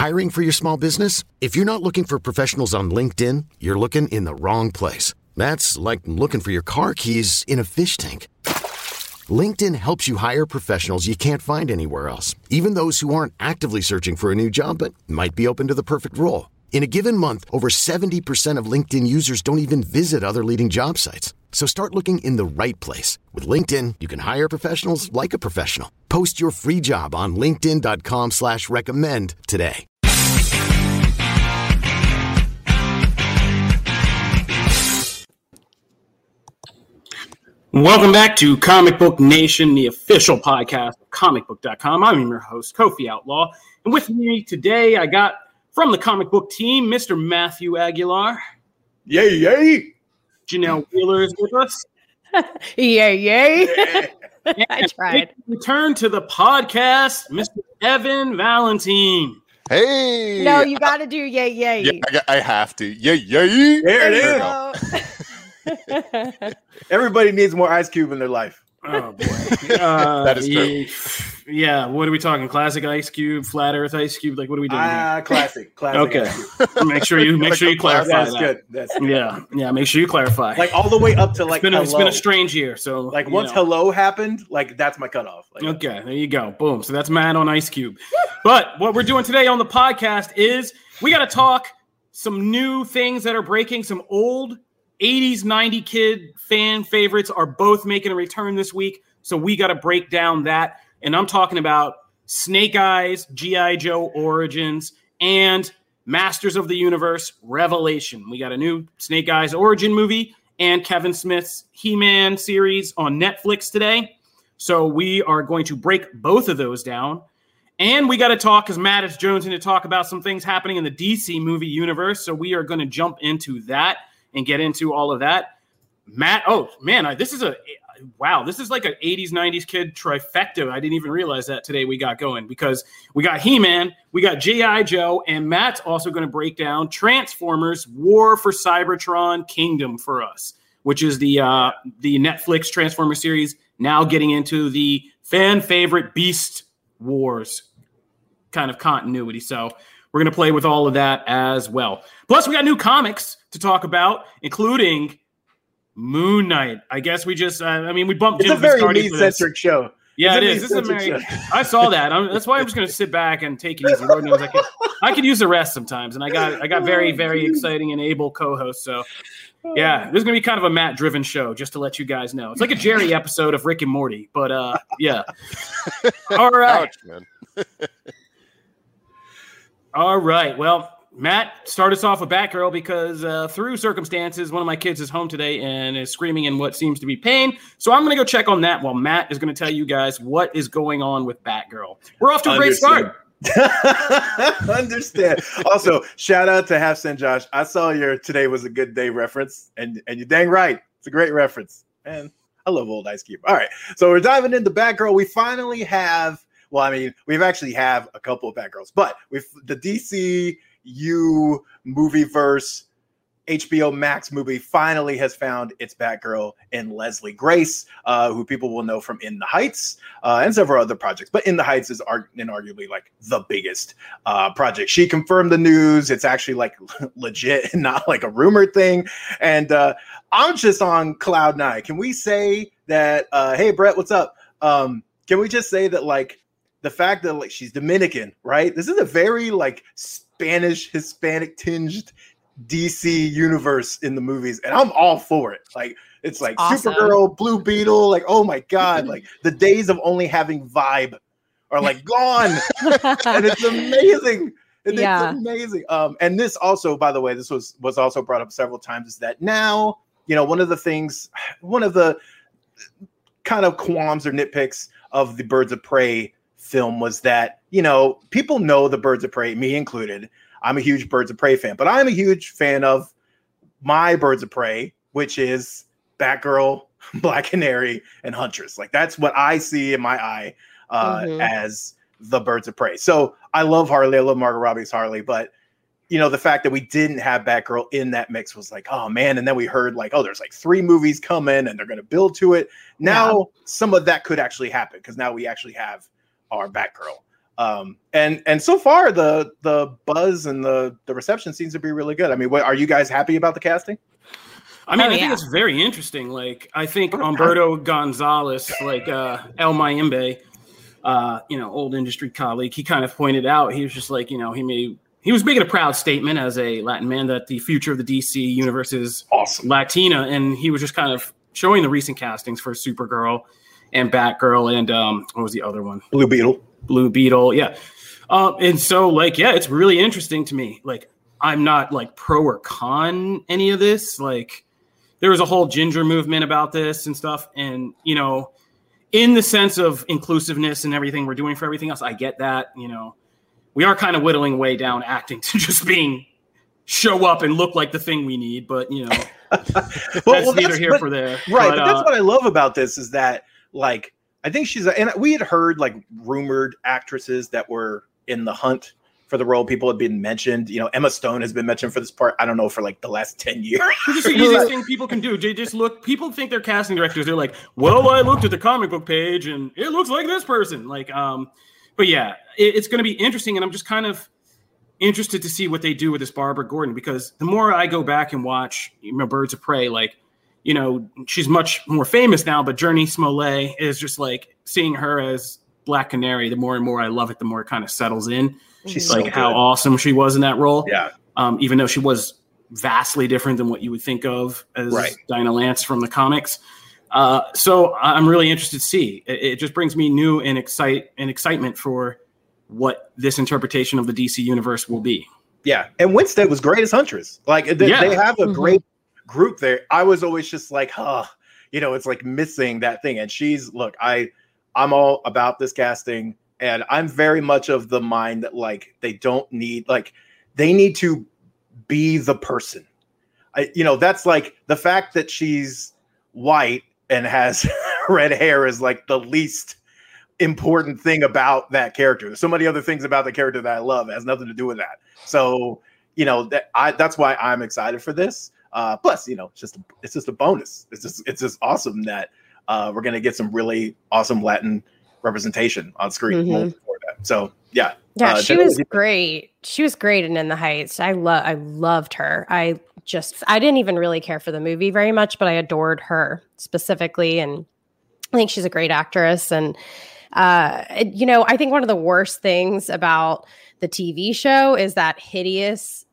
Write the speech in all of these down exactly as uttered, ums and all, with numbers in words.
Hiring for your small business? If you're not looking for professionals on LinkedIn, you're looking in the wrong place. That's like looking for your car keys in a fish tank. LinkedIn helps you hire professionals you can't find anywhere else, even those who aren't actively searching for a new job but might be open to the perfect role. In a given month, over seventy percent of LinkedIn users don't even visit other leading job sites. So start looking in the right place. With LinkedIn, you can hire professionals like a professional. Post your free job on linkedin.com slash recommend today. Welcome back to Comic Book Nation, the official podcast of comic book dot com. I'm your host, Kofi Outlaw. And with me today, I got from the comic book team, Mister Matthew Aguilar. Yay, yay. Janelle Wheeler is with us. Yay, yay. I tried. Return to the podcast, Mister Evan Valentine. Hey. No, you got to do yay, yay. Yeah, I, I have to. Yay, yay. There it is. Everybody needs more Ice Cube in their life. Oh, boy. Uh, that is true. Yeah, what are we talking? Classic Ice Cube, Flat Earth Ice Cube? Like, what are we doing Ah, uh, classic. Classic. Okay. make sure you make sure you clarify That's that. good. That's good. Yeah, yeah. Make sure you clarify. Like all the way up to like. It's been, a, it's hello. been a strange year. So like once know. hello happened, like that's my cutoff. Like, okay, there you go. Boom. So that's Matt on Ice Cube. But what we're doing today on the podcast is we got to talk some new things that are breaking. Some old eighties, nineties kid fan favorites are both making a return this week. So we got to break down that. And I'm talking about Snake Eyes, G I. Joe Origins, and Masters of the Universe Revelation. We got a new Snake Eyes origin movie and Kevin Smith's He-Man series on Netflix today. So we are going to break both of those down. And we got to talk, because Matt is jonesing to talk about some things happening in the D C movie universe. So we are going to jump into that and get into all of that. Matt, oh, man, I, this is a... Wow, this is like an eighties, nineties kid trifecta. I didn't even realize that today we got going, because we got He-Man, we got G I. Joe, and Matt's also going to break down Transformers War for Cybertron Kingdom for us, which is the uh, the Netflix Transformers series now getting into the fan favorite Beast Wars kind of continuity. So we're going to play with all of that as well. Plus, we got new comics to talk about, including Moon Knight. I guess we just, uh, I mean, we bumped It's Jim a very Viscardi for this. me-centric show. Yeah, it's it is. This is a very, I saw that. I'm, that's why I'm just going to sit back and take it easy. Lord knows I could, I could use a rest sometimes. And I got, I got very, very exciting and able co-hosts. So yeah, this is going to be kind of a Matt-driven show, just to let you guys know. It's like a Jerry episode of Rick and Morty, but uh, yeah. All right. Ouch, man. All right. Well, Matt, start us off with Batgirl, because uh, through circumstances, one of my kids is home today and is screaming in what seems to be pain. So I'm going to go check on that while Matt is going to tell you guys what is going on with Batgirl. We're off to a great start. Understand. Also, shout out to Half Cent Josh. I saw your "Today Was a Good Day" reference, and, and you're dang right. It's a great reference. And I love old Ice Cube. All right. So we're diving into Batgirl. We finally have, well, I mean, we've actually have a couple of Batgirls, but with the D C U Movieverse H B O Max movie finally has found its Batgirl in Leslie Grace, uh, who people will know from In the Heights uh, and several other projects. But In the Heights is arg- inarguably like the biggest uh, project. She confirmed the news. It's actually like legit and not like a rumored thing. And uh, I'm just on cloud nine. Can we say that, uh, hey, Brett, what's up? Um, can we just say that like the fact that like she's Dominican, right? This is a very like Spanish, Hispanic tinged D C universe in the movies, and I'm all for it. Like it's like awesome. Supergirl, Blue Beetle, like oh my god, like the days of only having vibe are like gone, and it's amazing. And yeah. It's amazing. Um, and this also, by the way, this was was also brought up several times, is that now, you know, one of the things, one of the kind of qualms or nitpicks of the Birds of Prey film was that, you know, people know the Birds of Prey, me included. I'm a huge Birds of Prey fan, but I'm a huge fan of my Birds of Prey, which is Batgirl, Black Canary, and Huntress. Like that's what I see in my eye uh, mm-hmm. as the Birds of Prey. So I love Harley. I love Margot Robbie's Harley, but you know, the fact that we didn't have Batgirl in that mix was like, oh man. And then we heard like, oh, there's like three movies coming and they're going to build to it. Now yeah. some of that could actually happen because now we actually have our Batgirl. Um, and and so far the the buzz and the the reception seems to be really good. I mean, what, are you guys happy about the casting? I mean, Oh, I yeah. think it's very interesting. Like, I think Humberto Gonzalez, like uh, El Mayimbe, uh, you know, old industry colleague, he kind of pointed out, he was just like, you know, he made he was making a proud statement as a Latin man that the future of the D C universe is Awesome. Latina, and he was just kind of showing the recent castings for Supergirl and Batgirl and um, what was the other one? Blue Beetle. Blue Beetle, yeah. Um, and so, like, yeah, it's really interesting to me. Like, I'm not like pro or con any of this. Like, there was a whole ginger movement about this and stuff. And, you know, in the sense of inclusiveness and everything we're doing for everything else, I get that. You know, we are kind of whittling way down acting to just being show up and look like the thing we need. But, you know, well, that's well, neither that's, here but, for there. Right. But, But that's uh, what I love about this is that, like, I think she's, a, and we had heard like rumored actresses that were in the hunt for the role. People had been mentioned. You know, Emma Stone has been mentioned for this part. I don't know, for like the last ten years. It's just the easiest thing people can do. They just look. People think they're casting directors. They're like, "Well, I looked at the comic book page, and it looks like this person." Like, um, but yeah, it, it's going to be interesting, and I'm just kind of interested to see what they do with this Barbara Gordon, because the more I go back and watch, you know, Birds of Prey, like, you know, she's much more famous now, but Journey Smollett is just like seeing her as Black Canary. The more and more I love it, the more it kind of settles in. She's like so how good. awesome she was in that role. Yeah. Um, even though she was vastly different than what you would think of as Right. Dinah Lance from the comics. Uh, so I'm really interested to see. It, it just brings me new and excite and excitement for what this interpretation of the D C universe will be. Yeah. And Winstead was great as Huntress. Like, they, Yeah. they have a Mhm. great group there. I was always just like, huh, you know, it's like missing that thing. And she's, look, I, I'm all about this casting. And I'm very much of the mind that, like, they don't need, like, they need to be the person. I, you know, that's like the fact that she's white and has red hair is like the least important thing about that character. There's so many other things about the character that I love. It has nothing to do with that. So, you know, that I, that's why I'm excited for this. Uh, plus, you know, it's just, a, it's just a bonus. It's just, it's just awesome that uh, we're going to get some really awesome Latin representation on screen. Mhm. Before that. So, yeah. Yeah, Uh, she was definitely- great. She was great in In the Heights. I love I loved her. I just I didn't even really care for the movie very much, but I adored her specifically, and I think she's a great actress. And uh it- you know, I think one of the worst things about the T V show is that hideous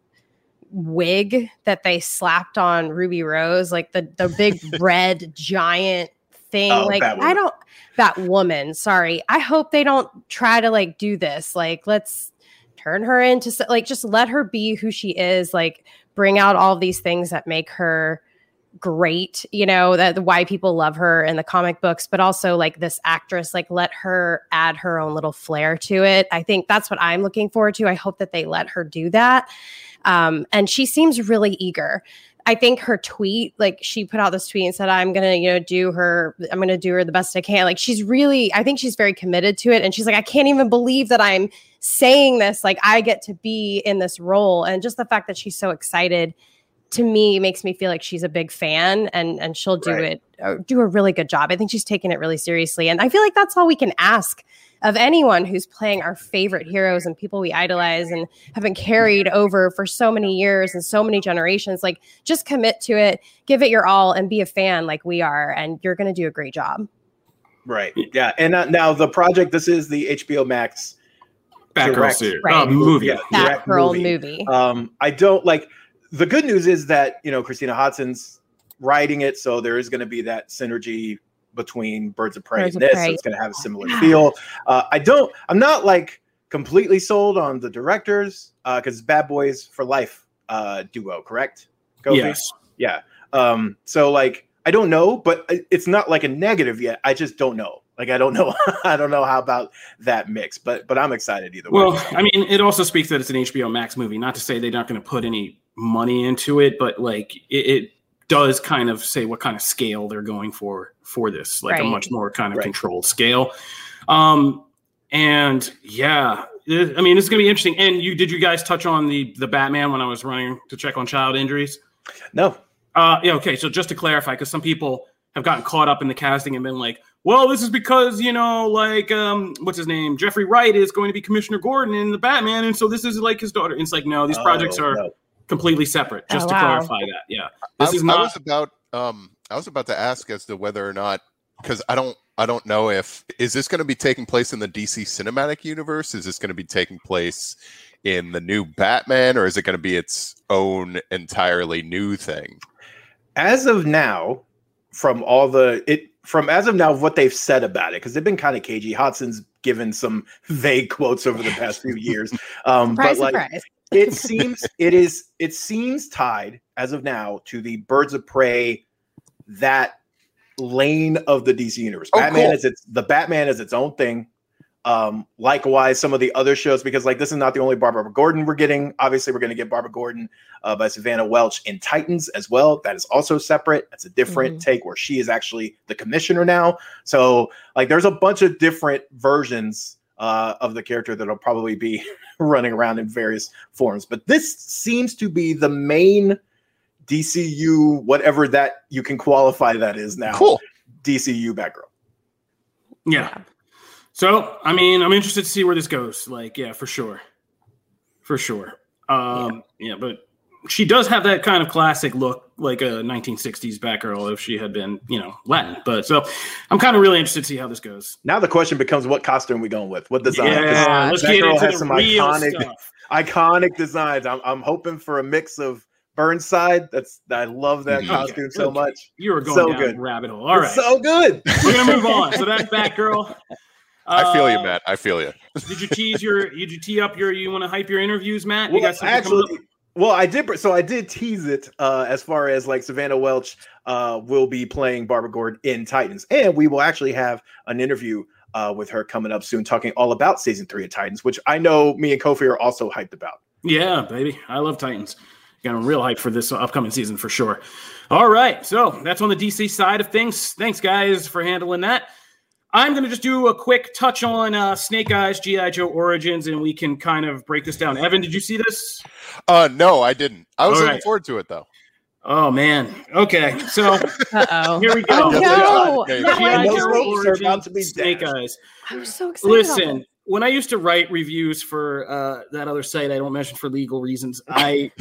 wig that they slapped on Ruby Rose, like the the big red giant thing. Oh, like that I woman. don't that woman, sorry. I hope they don't try to like do this. Like, let's turn her into s- like just let her be who she is. Like, bring out all these things that make her great, you know, that why people love her in the comic books, but also like this actress, like let her add her own little flair to it. I think that's what I'm looking forward to. I hope that they let her do that. Um, and she seems really eager. I think her tweet, like she put out this tweet and said, I'm going to, you know, do her, I'm going to do her the best I can. Like she's really, I think she's very committed to it. And she's like, I can't even believe that I'm saying this. Like I get to be in this role. And just the fact that she's so excited to me makes me feel like she's a big fan and, and she'll do Right. it, uh, do a really good job. I think she's taking it really seriously. And I feel like that's all we can ask of anyone who's playing our favorite heroes and people we idolize and have been carried over for so many years and so many generations. Like just commit to it, give it your all, and be a fan like we are. And you're going to do a great job. Right. Yeah. And uh, now the project, this is the H B O Max Batgirl direct- series, Right. uh, movie. Yeah, That direct girl movie. Um, I don't like the good news is that, you know, Christina Hodson's writing it. So there is going to be that synergy between Birds of Prey Birds and of this. Prey. So it's going to have a similar Yeah. feel. Uh, I don't, I'm not like completely sold on the directors because Bad Boys for Life uh, duo, correct? Kofi? Yes. Yeah. Um, so like, I don't know, but it's not like a negative yet. I just don't know. Like, I don't know. I don't know how about that mix, but, but I'm excited either way. Well, I mean, it also speaks that it's an H B O Max movie. Not to say they're not going to put any money into it, but like it, it does kind of say what kind of scale they're going for for this, like Right. a much more kind of Right. controlled scale. Um, and yeah, it- I mean, it's going to be interesting. And you did you guys touch on the the Batman when I was running to check on child injuries? No. Uh, yeah, okay. So just to clarify, because some people have gotten caught up in the casting and been like, well, this is because, you know, like, um, what's his name? Jeffrey Wright is going to be Commissioner Gordon in the Batman. And so this is like his daughter. And it's like, no, these projects Oh, are no. completely separate, just Oh, to wow. clarify that. Yeah. This I, is not. I was about um I was about to ask as to whether or not, because I don't I don't know if is this going to be taking place in the D C cinematic universe? Is this going to be taking place in the new Batman, or is it going to be its own entirely new thing? As of now, from all the it from as of now, what they've said about it, because they've been kind of cagey. Hodson's given some vague quotes over the past few years. Um, Surprise, but like surprise. it seems it is it seems tied as of now to the Birds of Prey, that lane of the D C universe. Oh, Batman cool. is its the Batman is its own thing. Um, likewise, some of the other shows, because like this is not the only Barbara Gordon we're getting. Obviously, we're going to get Barbara Gordon uh, by Savannah Welch in Titans as well. That is also separate. That's a different Mhm. take where she is actually the commissioner now. So like, there's a bunch of different versions uh, of the character that'll probably be running around in various forms. But this seems to be the main D C U, whatever that you can qualify that is now. Cool. D C U Batgirl. Yeah. So, I mean, I'm interested to see where this goes. Like, yeah, for sure. For sure. Um, yeah. yeah, but she does have that kind of classic look, like a nineteen sixties Batgirl if she had been, you know, Latin. But so I'm kind of really interested to see how this goes. Now the question becomes, what costume we going with? What design? 'Cause Yeah, let's that get girl into has the some real iconic, stuff. iconic designs. I'm, I'm hoping for a mix of Burnside. That's I love that Mhm. costume Okay, so okay. much. You were going So down good. a rabbit hole. All right. It's so good. We're going to move on. So that's Batgirl. I feel you, Uh, Matt. I feel you. Did you tease your, did you tee up your, you want to hype your interviews, Matt? You Well, got something coming actually, up? well, I did. So I did tease it uh, as far as like Savannah Welch uh, will be playing Barbara Gordon in Titans, and we will actually have an interview uh, with her coming up soon, talking all about season three of Titans, which I know me and Kofi are also hyped about. Yeah, baby. I love Titans. Got a real hype for this upcoming season for sure. All right. So that's on the D C side of things. Thanks, guys, for handling that. I'm going to just do a quick touch on uh, Snake Eyes, G I. Joe Origins, and we can kind of break this down. Evan, did you see this? Uh, no, I didn't. I was All looking right. forward to it though. Oh, man. Okay. So Uh-oh. here we Oh, go. Yeah, no. yeah, Not yeah. like Those Joe. ropes are about to be Snake dashed. Eyes. I'm so excited. about Listen, this. when I used to write reviews for uh, that other site, I don't mention for legal reasons. I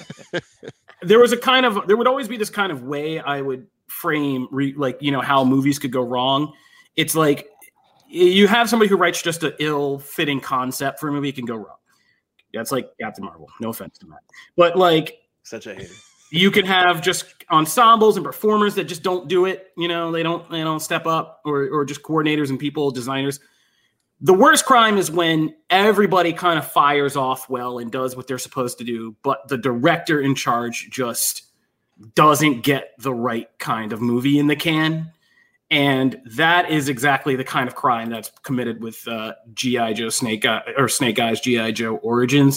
there was a kind of there would always be this kind of way I would frame re, like you know how movies could go wrong. It's like you have somebody who writes just an ill-fitting concept for a movie, it can go wrong. That's like Captain Marvel. No offense to that, but like Such a hater. you can have just ensembles and performers that just don't do it. You know, they don't they don't step up, or or just coordinators and people, designers. The worst crime is when everybody kind of fires off well and does what they're supposed to do, but the director in charge just doesn't get the right kind of movie in the can. And that is exactly the kind of crime that's committed with uh, G I. Joe Snake Eye, or Snake Eyes G I. Joe Origins.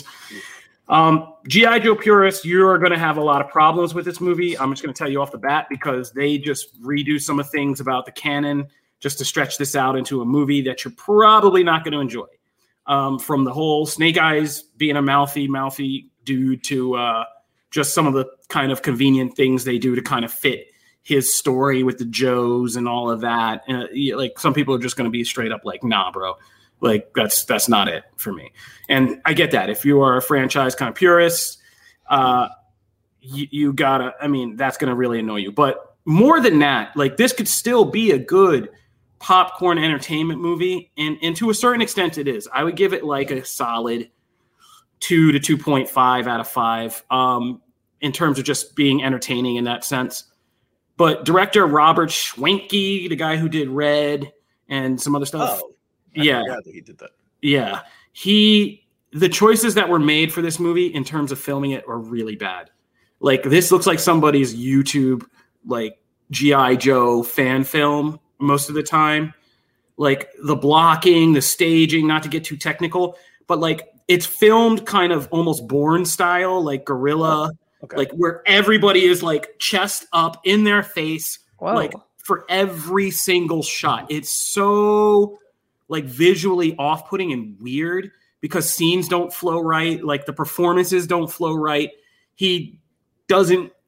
Um, G I. Joe purists, you're going to have a lot of problems with this movie. I'm just going to tell you off the bat because they just redo some of things about the canon just to stretch this out into a movie that you're probably not going to enjoy. Um, from the whole Snake Eyes being a mouthy, mouthy dude to uh, just some of the kind of convenient things they do to kind of fit his story with the Joes and all of that. Uh, yeah, like some people are just going to be straight up like, nah, bro. Like that's that's not it for me. And I get that. If you are a franchise kind of purist, uh, you, you gotta, I mean, that's going to really annoy you. But more than that, like this could still be a good popcorn entertainment movie. And, and to a certain extent it is. I would give it like a solid two to two point five out of five um, in terms of just being entertaining in that sense. But director Robert Schwenke, the guy who did Red and some other stuff. Oh, I yeah. forgot that he did that. Yeah. He, the choices that were made for this movie in terms of filming it are really bad. Like this looks like somebody's YouTube, like G I. Joe fan film most of the time. Like the blocking, the staging, not to get too technical, but like it's filmed kind of almost Bourne style, like guerrilla, Okay. like where everybody is like chest up in their face, Whoa. like for every single shot. It's so like visually off-putting and weird because scenes don't flow right. Like the performances don't flow right. He doesn't,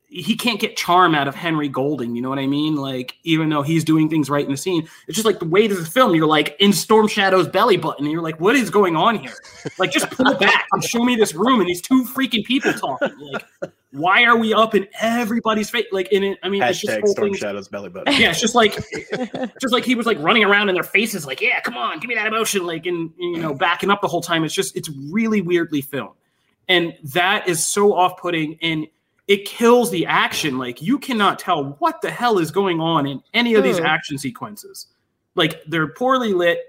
he can't get charm out of Henry Golding. You know what I mean? Like, even though he's doing things right in the scene, it's just like the weight of the film. You're like in Storm Shadow's belly button, and you're like, what is going on here? Like, just pull back and show me this room and these two freaking people talking. Like, why are we up in everybody's face? Like, in it, I mean, Hashtag it's just whole Storm things- Shadow's belly button. Yeah, it's just like, just like he was like running around in their faces, like, yeah, come on, give me that emotion, like, and you know, backing up the whole time. It's just, it's really weirdly filmed, and that is so off-putting, and it kills the action. Like, you cannot tell what the hell is going on in any of these Hmm. action sequences. Like, they're poorly lit,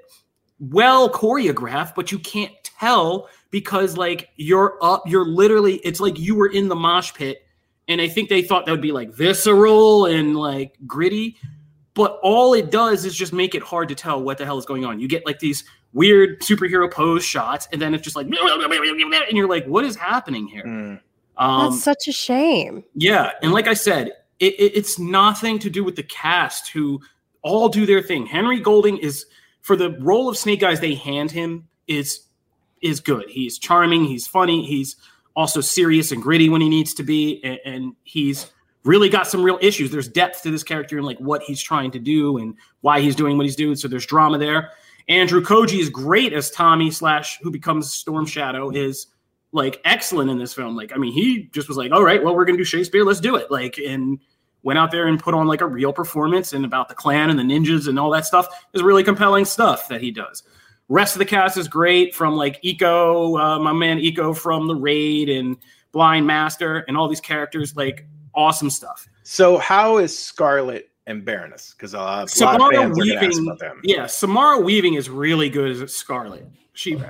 well choreographed, but you can't tell because, like, you're up, you're literally, it's like you were in the mosh pit, and I think they thought that would be like visceral and like gritty, but all it does is just make it hard to tell what the hell is going on. You get like these weird superhero pose shots, and then it's just like, and you're like, what is happening here? Mm. Um, That's such a shame. yeah, and like I said, it, it, it's nothing to do with the cast who all do their thing. Henry Golding is, for the role of Snake Eyes they hand him, is is good. He's charming, he's funny, he's also serious and gritty when he needs to be, and, and he's really got some real issues. There's depth to this character and like what he's trying to do and why he's doing what he's doing. So there's drama there. Andrew Koji is great as Tommy slash who becomes Storm Shadow, is like excellent in this film. Like, I mean, he just was like, all right, well, we're gonna do Shakespeare, let's do it. Like, and went out there and put on like a real performance, and about the clan and the ninjas and all that stuff is really compelling stuff that he does. Rest of the cast is great, from like Iko, uh, my man Iko from The Raid, and Blind Master, and all these characters, like awesome stuff. So how is Scarlet and Baroness? Because uh, a lot of Samara fans are gonna ask Weaving, about them. yeah, Samara Weaving is really good as Scarlet. She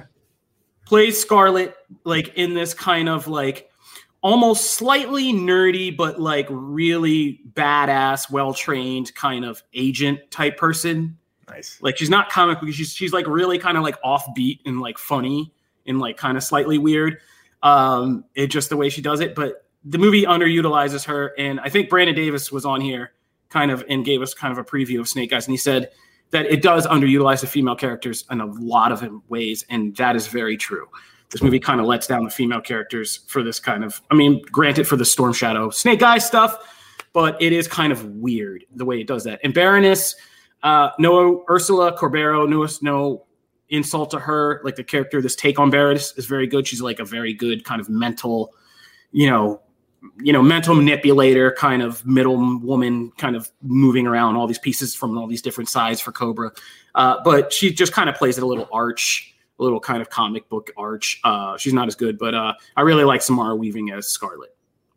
plays Scarlet like in this kind of like almost slightly nerdy, but like really badass, well-trained kind of agent type person. Nice. Like, she's not comic because she's she's like really kind of like offbeat and like funny and like kind of slightly weird. Um, it just the way she does it, but the movie underutilizes her. And I think Brandon Davis was on here kind of and gave us kind of a preview of Snake Eyes, and he said that it does underutilize the female characters in a lot of ways, and that is very true. This movie kind of lets down the female characters for this kind of, I mean, granted for the Storm Shadow Snake Eyes stuff, but it is kind of weird the way it does that. And Baroness, uh, no Ursula Corbero, no, no insult to her. Like, the character, this take on Baroness is very good. She's like a very good kind of mental, you know, you know, mental manipulator, kind of middle woman, kind of moving around all these pieces from all these different sides for Cobra. Uh, but she just kind of plays it a little arch, a little kind of comic book arch. Uh, she's not as good, but uh, I really like Samara Weaving as Scarlet.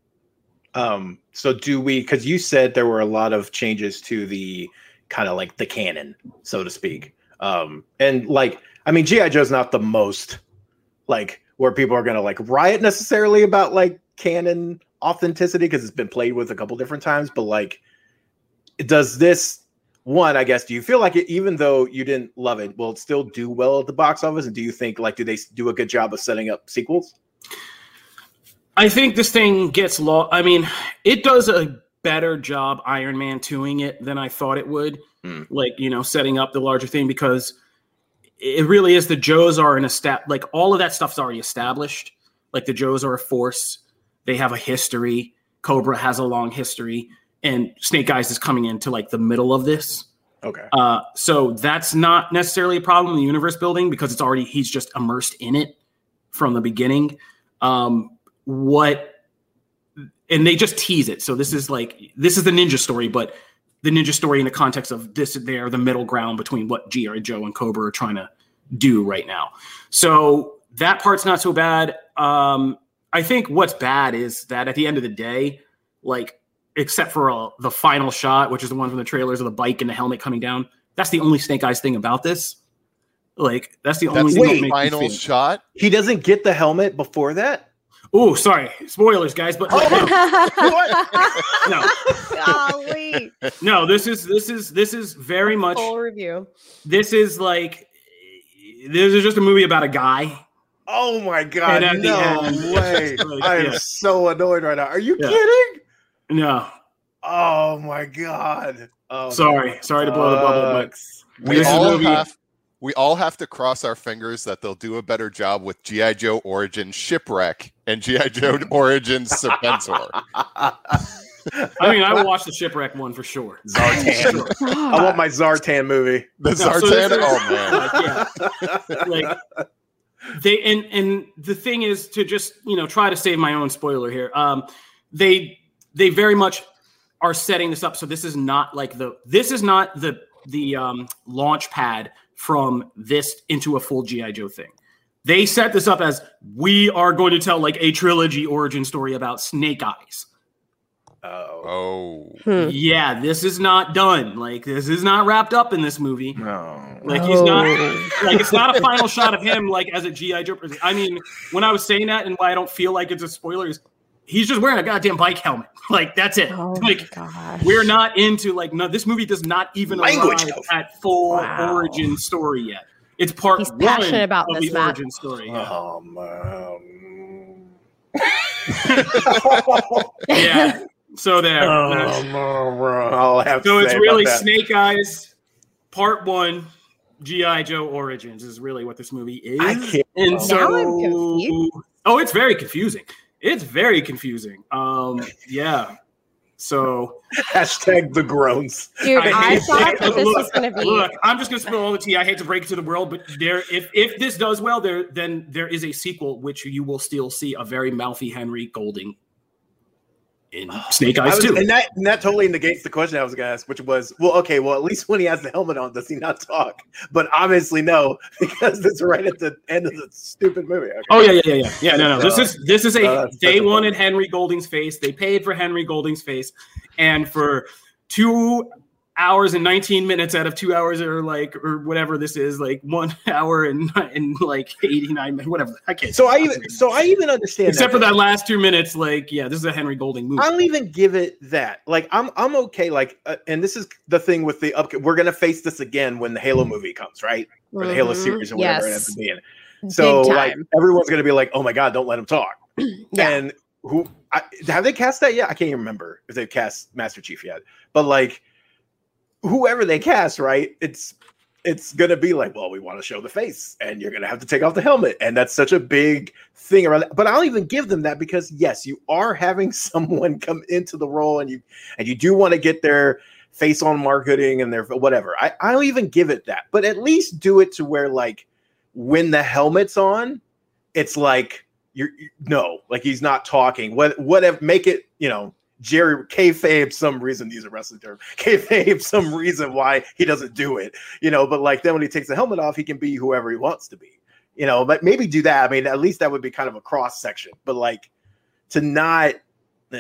Um, so do we, because you said there were a lot of changes to the kind of like the canon, so to speak. Um, and like, I mean, G I. Joe's not the most like where people are going to like riot necessarily about like canon authenticity, because it's been played with a couple different times, but like, does this one, I guess, do you feel like it, even though you didn't love it, will it still do well at the box office? And do you think like, do they do a good job of setting up sequels? I think this thing gets lost. I mean, it does a better job Iron Man two-ing it than I thought it would. Hmm. Like, you know, setting up the larger thing, because it really is, the Joes are an estab- like all of that stuff's already established. Like, the Joes are a force. They have a history. Cobra has a long history, and Snake Eyes is coming into like the middle of this. Okay. Uh, so that's not necessarily a problem in the universe building, because it's already, he's just immersed in it from the beginning. Um, what, and they just tease it. So this is like, this is the ninja story, but the ninja story in the context of this, they're the middle ground between what G I. Joe and Cobra are trying to do right now. So that part's not so bad. Um, I think what's bad is that at the end of the day, like, except for uh, the final shot, which is the one from the trailers of the bike and the helmet coming down, that's the only Snake Eyes thing about this. Like, that's the only That's thing the that makes me final feel- shot. He doesn't get the helmet before that? Oh, sorry, spoilers, guys, but like, no, Golly. no, this is this is this is very much. Full review. This is like, this is just a movie about a guy. Oh my god! And at the No end, way! like, I am yeah. so annoyed right now. Are you Yeah. kidding? No, Oh my god! Oh, sorry, sorry to blow the bubble, but We This is a all movie- have we all have to cross our fingers that they'll do a better job with G I. Joe Origins Shipwreck and G I. Joe Origins Serpentor. I mean, I will watch the Shipwreck one for sure. Zartan. I want my Zartan movie. The No, so Zartan? this is- Oh, man. Like, yeah. like they and and the thing is to just you know try to save my own spoiler here. Um, they they very much are setting this up. So this is not like the this is not the the um, launch pad from this into a full G I. Joe thing. They set this up as we are going to tell like a trilogy origin story about Snake Eyes. Oh. Oh. Hmm. Yeah, this is not done. Like this is not wrapped up in this movie. No. Like he's not Oh. like it's not a final shot of him like as a G I. Joe person. I mean, when I was saying that and why I don't feel like it's a spoiler is he's just wearing a goddamn bike helmet. Like that's it. Oh like my gosh. we're not into like no. This movie does not even Language arrive of- at full Wow. origin story yet. It's part He's one passionate about of this, the Matt. origin story. Yeah. Oh, man. Yeah. So there. Oh, bro. I'll have to So it's say really about that. Snake Eyes, part one, G I. Joe Origins is really what this movie is. I can't- And Now so, I'm confused. oh, it's very confusing. It's very confusing. Um, yeah. So Hashtag the groans. Dude, I I, hate- thought that this look, was going to be. look, I'm just gonna spill all the tea. I hate to break it to the world, but there, if if this does well, there then there is a sequel which you will still see a very mouthy Henry Golding in Snake I Eyes was, too. and that and that totally negates the question I was going to ask, which was, well, okay, well, at least when he has the helmet on, does he not talk? But obviously, no, because it's right at the end of the stupid movie. Okay. Oh yeah, yeah, yeah, yeah. Yeah, no, no. This Uh, is this is a uh, that's they such a wanted bummer. Henry Golding's face. They paid for Henry Golding's face, and for two hours and nineteen minutes out of two hours or like or whatever this is, like one hour and and like eighty-nine minutes, whatever. I can't. So I even so I even understand except for that. that last two minutes, like yeah, this is a Henry Golding movie. I'll even give it that. Like I'm I'm okay. Like, uh, and this is the thing with the up. We're gonna face this again when the Halo movie comes, right? Or the Halo Mhm. series or whatever it Yes. ends up being. So Big like time. everyone's gonna be like, oh my god, don't let him talk. Yeah. And who I, have they cast that yet? I can't even remember if they've cast Master Chief yet. But like whoever they cast, right? It's it's gonna be like, well, we want to show the face, and you're gonna have to take off the helmet, and that's such a big thing around that. But I'll even give them that because yes, you are having someone come into the role, and you and you do want to get their face on marketing and their whatever. I, I'll even give it that, but at least do it to where like when the helmet's on, it's like you're you, no, like he's not talking. What whatever, make it you know. Jerry kayfabe some reason, these are wrestling terms, kayfabe some reason why he doesn't do it, you know, but like then when he takes the helmet off, he can be whoever he wants to be, you know, but maybe do that. I mean, at least that would be kind of a cross section, but like to not, uh,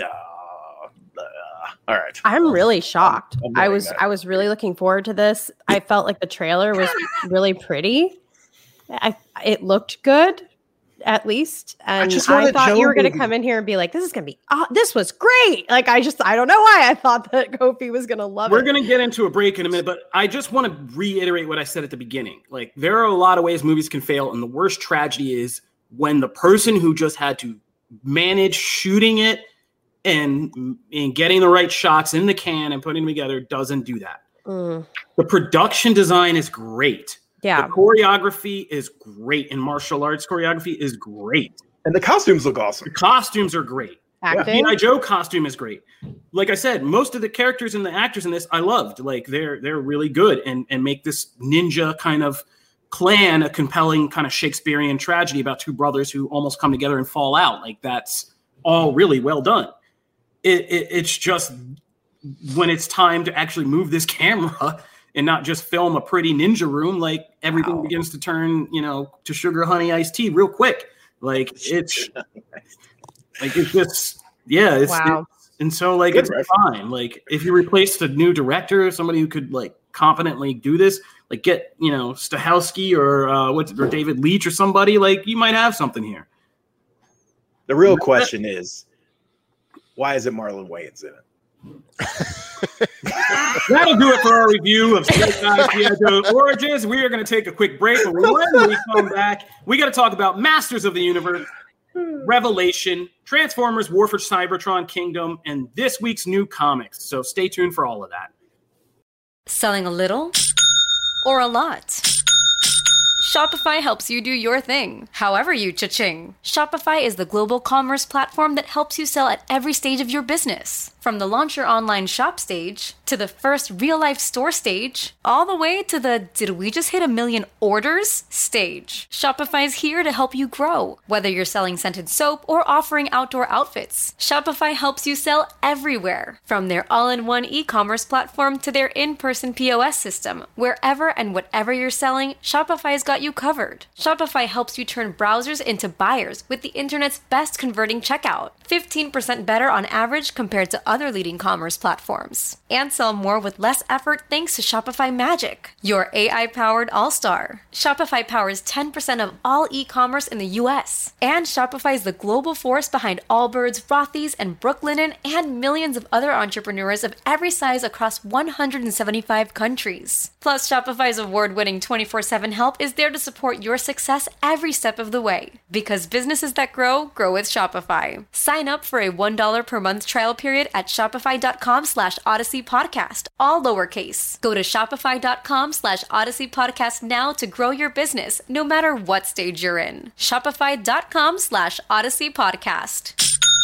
uh, all right. I'm really shocked. I'm I loving was that. I was really looking forward to this. I felt like the trailer was really pretty. I it looked good, at least. And just I, wanted thought Joe you were to going to be- come in here and be like, "This is going to be oh, this was great." Like I just I don't know why I thought that Kofi was going to love We're it. going to get into a break in a minute, but I just want to reiterate what I said at the beginning. Like, there are a lot of ways movies can fail, and the worst tragedy is when the person who just had to manage shooting it and, and getting the right shots in the can and putting them together doesn't do that. Mm, The production design is great. yeah. The choreography is great, and martial arts choreography is great. And the costumes look awesome. The costumes are great. Acting. G I. Joe costume is great. Like I said, most of the characters and the actors in this I loved. Like they're they're really good and and make this ninja kind of clan a compelling kind of Shakespearean tragedy about two brothers who almost come together and fall out. Like that's all really well done. It, it it's just when it's time to actually move this camera and not just film a pretty ninja room, like everything Wow. begins to turn, you know, to sugar honey iced tea real quick. Like it's like it's just yeah, it's, Wow. it's and so like Good it's reference. fine. Like if you replaced a new director, somebody who could like competently do this, like get you know Stahelski or uh, what's or David Leitch or somebody, like you might have something here. The real question is, why is it Marlon Wayans in it? That'll do it for our review of Snake Eyes G I. Joe Origins. We are going to take a quick break, but when we come back, we got to talk about Masters of the Universe, Revelation, Transformers, War for Cybertron Kingdom, and this week's new comics. So stay tuned for all of that. Selling a little or a lot? Shopify helps you do your thing, however you cha-ching. Shopify is the global commerce platform that helps you sell at every stage of your business. From the launch your online shop stage, to the first real-life store stage, all the way to the did we just hit a million orders stage. Shopify is here to help you grow. Whether you're selling scented soap or offering outdoor outfits, Shopify helps you sell everywhere. From their all-in-one e-commerce platform to their in-person P O S system, wherever and whatever you're selling, Shopify's got you covered. Shopify helps you turn browsers into buyers with the internet's best converting checkout, fifteen percent better on average compared to other leading commerce platforms. And sell more with less effort thanks to Shopify Magic, your A I-powered all-star. Shopify powers ten percent of all e-commerce in the U S. And Shopify is the global force behind Allbirds, Rothy's, and Brooklinen, and millions of other entrepreneurs of every size across one hundred seventy-five countries. Plus, Shopify's award-winning twenty-four seven help is there to support your success every step of the way. Because businesses that grow, grow with Shopify. Sign up for a one dollar per month trial period at shopify.com slash Odyssey Podcast, all lowercase. Go to shopify.com slash Odyssey Podcast now to grow your business, no matter what stage you're in. Shopify.com slash Odyssey Podcast.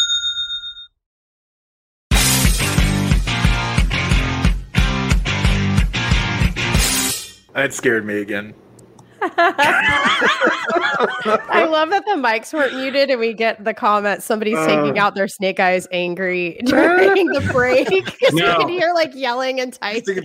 That scared me again. I love that the mics weren't muted and we get the comment somebody's uh, taking out their snake eyes angry during the break. No. You can hear like yelling and typing.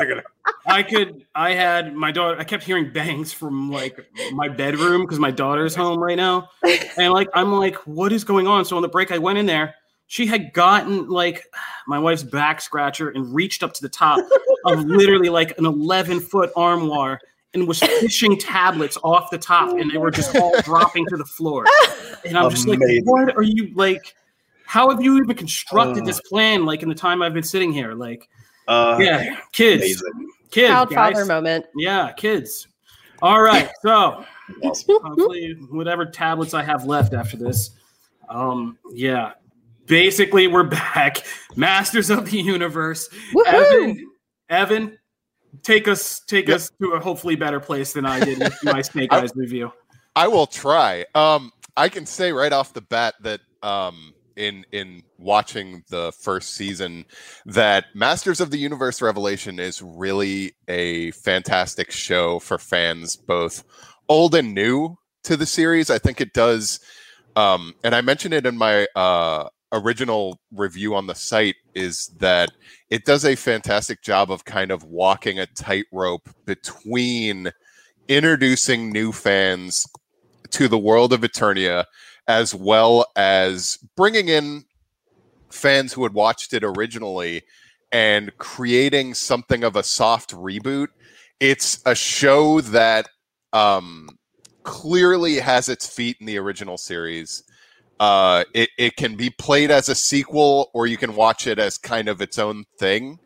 I could, I had my daughter, I kept hearing bangs from like my bedroom because my daughter's home right now. And like, I'm like, what is going on? So on the break, I went in there. She had gotten like my wife's back scratcher and reached up to the top of literally like an eleven foot armoire and was fishing tablets off the top, and they were just all dropping to the floor. And I'm just Amazing. like, what are you like? How have you even constructed uh, this plan? Like in the time I've been sitting here, like, uh, yeah, kids, Amazing. kids, proud guys. father moment. Yeah, kids. All right, so hopefully, whatever tablets I have left after this, um, yeah. Basically, we're back. Masters of the Universe. Woo-hoo! Evan, Evan. Take us, take yep. us to a hopefully better place than I did with my Snake Eyes I, review. I will try. Um, I can say right off the bat that um, in in watching the first season, that Masters of the Universe Revelation is really a fantastic show for fans, both old and new to the series. I think it does, um, and I mentioned it in my uh, original review on the site, is that it does a fantastic job of kind of walking a tightrope between introducing new fans to the world of Eternia, as well as bringing in fans who had watched it originally and creating something of a soft reboot. It's a show that um, clearly has its feet in the original series. Uh, it, it can be played as a sequel, or you can watch it as kind of its own thing.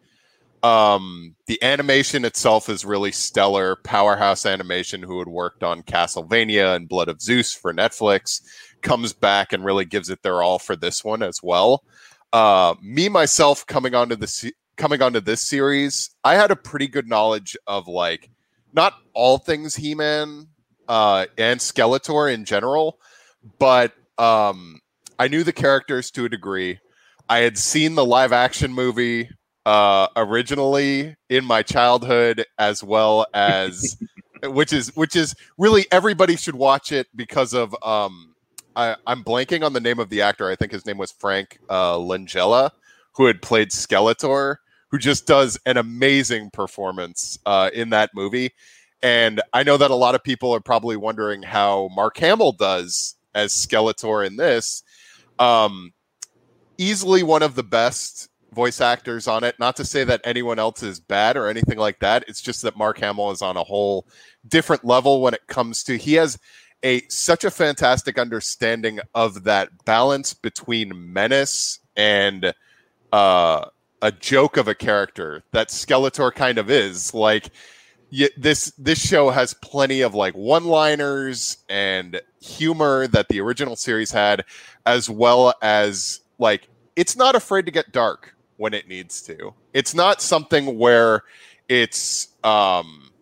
Um, the animation itself is really stellar. Powerhouse Animation, who had worked on Castlevania and Blood of Zeus for Netflix, comes back and really gives it their all for this one as well. Uh, me, myself, coming onto the se- coming onto this series, I had a pretty good knowledge of, like, not all things He-Man uh, and Skeletor in general, but Um, I knew the characters to a degree. I had seen the live action movie uh, originally in my childhood, as well as, which is which is really, everybody should watch it because of. Um, I, I'm blanking on the name of the actor. I think his name was Frank uh, Langella, who had played Skeletor, who just does an amazing performance uh, in that movie. And I know that a lot of people are probably wondering how Mark Hamill does as Skeletor in this. Um, easily one of the best voice actors on it. Not to say that anyone else is bad or anything like that. It's just that Mark Hamill is on a whole different level when it comes to, he has a such a fantastic understanding of that balance between menace and uh, a joke of a character that Skeletor kind of is. Like, Yeah, this this show has plenty of like one-liners and humor that the original series had, as well as like, it's not afraid to get dark when it needs to. It's not something where it's um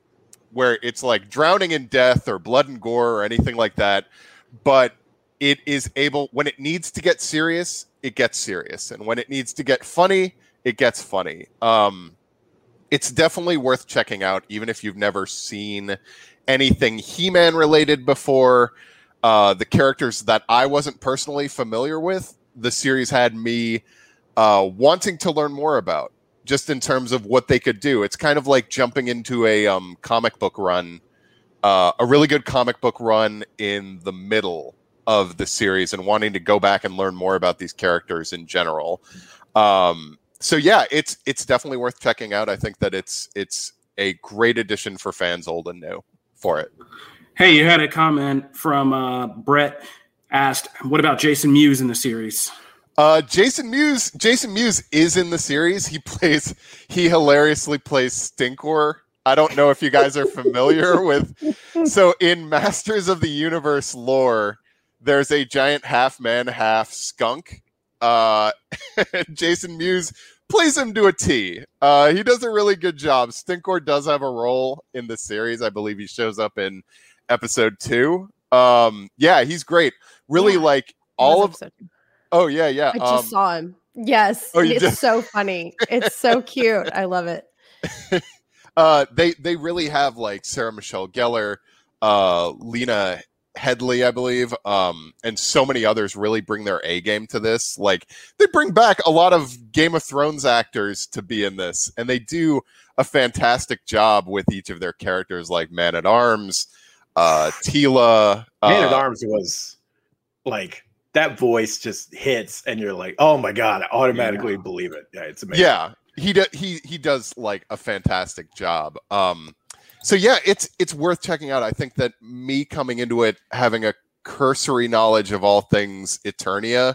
where it's like drowning in death or blood and gore or anything like that. But it is able, when it needs to get serious, it gets serious. And when it needs to get funny, it gets funny. Um, it's definitely worth checking out, even if you've never seen anything He-Man related before. Uh, the characters that I wasn't personally familiar with, the series had me uh, wanting to learn more about, just in terms of what they could do. It's kind of like jumping into a um, comic book run, uh, a really good comic book run in the middle of the series and wanting to go back and learn more about these characters in general. Um, so yeah, it's it's definitely worth checking out. I think that it's it's a great addition for fans old and new for it. Hey, you had a comment from uh, Brett asked, what about Jason Mewes in the series? Uh, Jason Mewes, Jason Mewes is in the series. He plays, he hilariously plays Stinkor. I don't know if you guys are familiar with. So in Masters of the Universe lore, there's a giant half man, half skunk. Uh, Jason Mewes plays him to a T. Uh, he does a really good job. Stinkor does have a role in the series. I believe he shows up in episode two. Um, yeah, he's great. Really, yeah, like all of. Episode. Oh yeah, yeah. I just um, saw him. Yes, oh, it's just... so funny. It's so cute. I love it. uh, they they really have like Sarah Michelle Gellar, uh, Lena Headley, I believe, um, and so many others really bring their A game to this. Like they bring back a lot of Game of Thrones actors to be in this, and they do a fantastic job with each of their characters, like Man at Arms, uh, Teela. Man at uh, Arms was like. That voice just hits, and you're like, "Oh my god!" I automatically yeah. believe it. Yeah, it's amazing. Yeah, he do, he he does like a fantastic job. Um, so yeah, it's it's worth checking out. I think that me coming into it having a cursory knowledge of all things Eternia,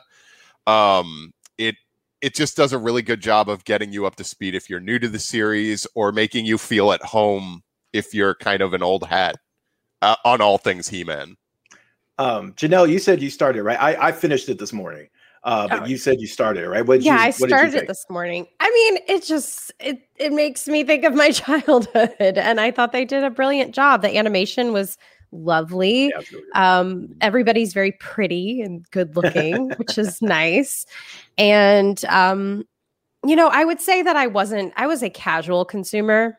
um, it it just does a really good job of getting you up to speed if you're new to the series, or making you feel at home if you're kind of an old hat uh, on all things He-Man. Um, Janelle, you said you started, right? I, I finished it this morning, uh, but oh. you said you started it, right? What did yeah, you, I what started it this morning. I mean, it just it it makes me think of my childhood, and I thought they did a brilliant job. The animation was lovely. Yeah, um, everybody's very pretty and good looking, which is nice. And um, you know, I would say that I wasn't. I was a casual consumer.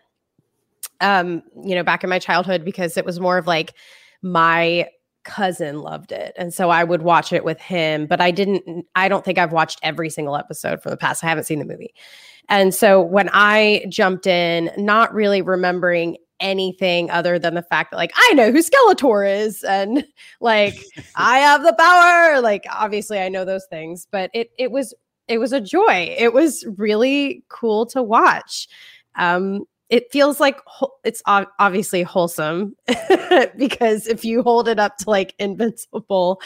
Um, you know, back in my childhood, because it was more of like my cousin loved it, and so I would watch it with him, but I didn't I don't think I've watched every single episode from the past. I haven't seen the movie. And so when I jumped in, not really remembering anything other than the fact that like I know who Skeletor is, and like I have the power, like obviously I know those things, but it it was it was a joy. It was really cool to watch. Um It feels like ho- it's o- obviously wholesome because if you hold it up to like Invincible,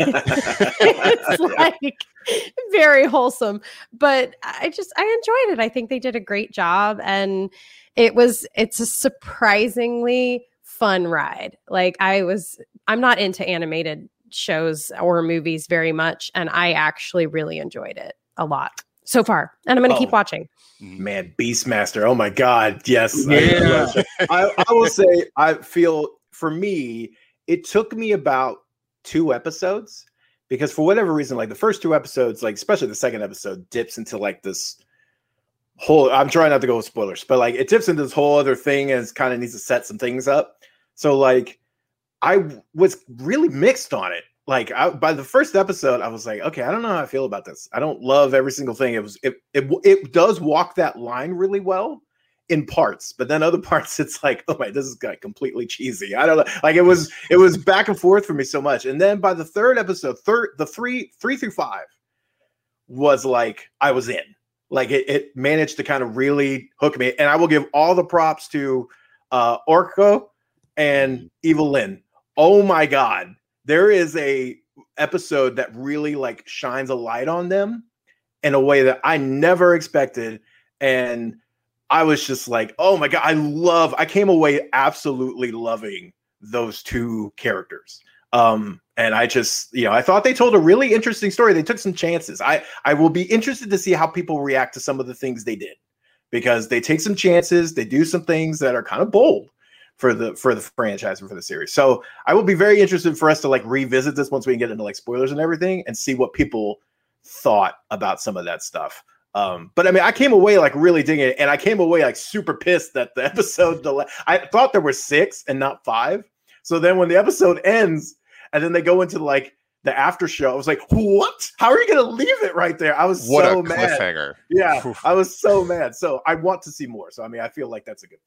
it's like very wholesome. But I just, I enjoyed it. I think they did a great job, and it was, it's a surprisingly fun ride. Like I was, I'm not into animated shows or movies very much, and I actually really enjoyed it a lot so far. And I'm going to oh. keep watching. Man, Beastmaster. Oh my God. Yes. Yeah. I, I will say, I feel for me, it took me about two episodes because for whatever reason, like the first two episodes, like especially the second episode dips into like this whole, I'm trying not to go with spoilers, but like it dips into this whole other thing and kind of needs to set some things up. So like I was really mixed on it. Like I, by the first episode, I was like, okay, I don't know how I feel about this. I don't love every single thing. It was it it it does walk that line really well in parts, but then other parts, it's like, oh my, this is like completely cheesy. I don't know. Like it was it was back and forth for me so much. And then by the third episode, third the three three through five was like I was in. Like it, it managed to kind of really hook me. And I will give all the props to uh, Orko and Evil-Lyn. Oh my God. There is a episode that really like shines a light on them in a way that I never expected. And I was just like, oh my God, I love, I came away absolutely loving those two characters. Um, and I just, you know, I thought they told a really interesting story. They took some chances. I, I will be interested to see how people react to some of the things they did, because they take some chances. They do some things that are kind of bold for the for the franchise and for the series. So I will be very interested for us to like revisit this once we get into like spoilers and everything and see what people thought about some of that stuff. Um, but I mean, I came away like really digging it, and I came away like super pissed that the episode delay. I thought there were six and not five. So then when the episode ends and then they go into like the after show, I was like, what? How are you going to leave it right there? I was what so a mad. Cliffhanger. Yeah, Oof. I was so mad. So I want to see more. So I mean, I feel like that's a good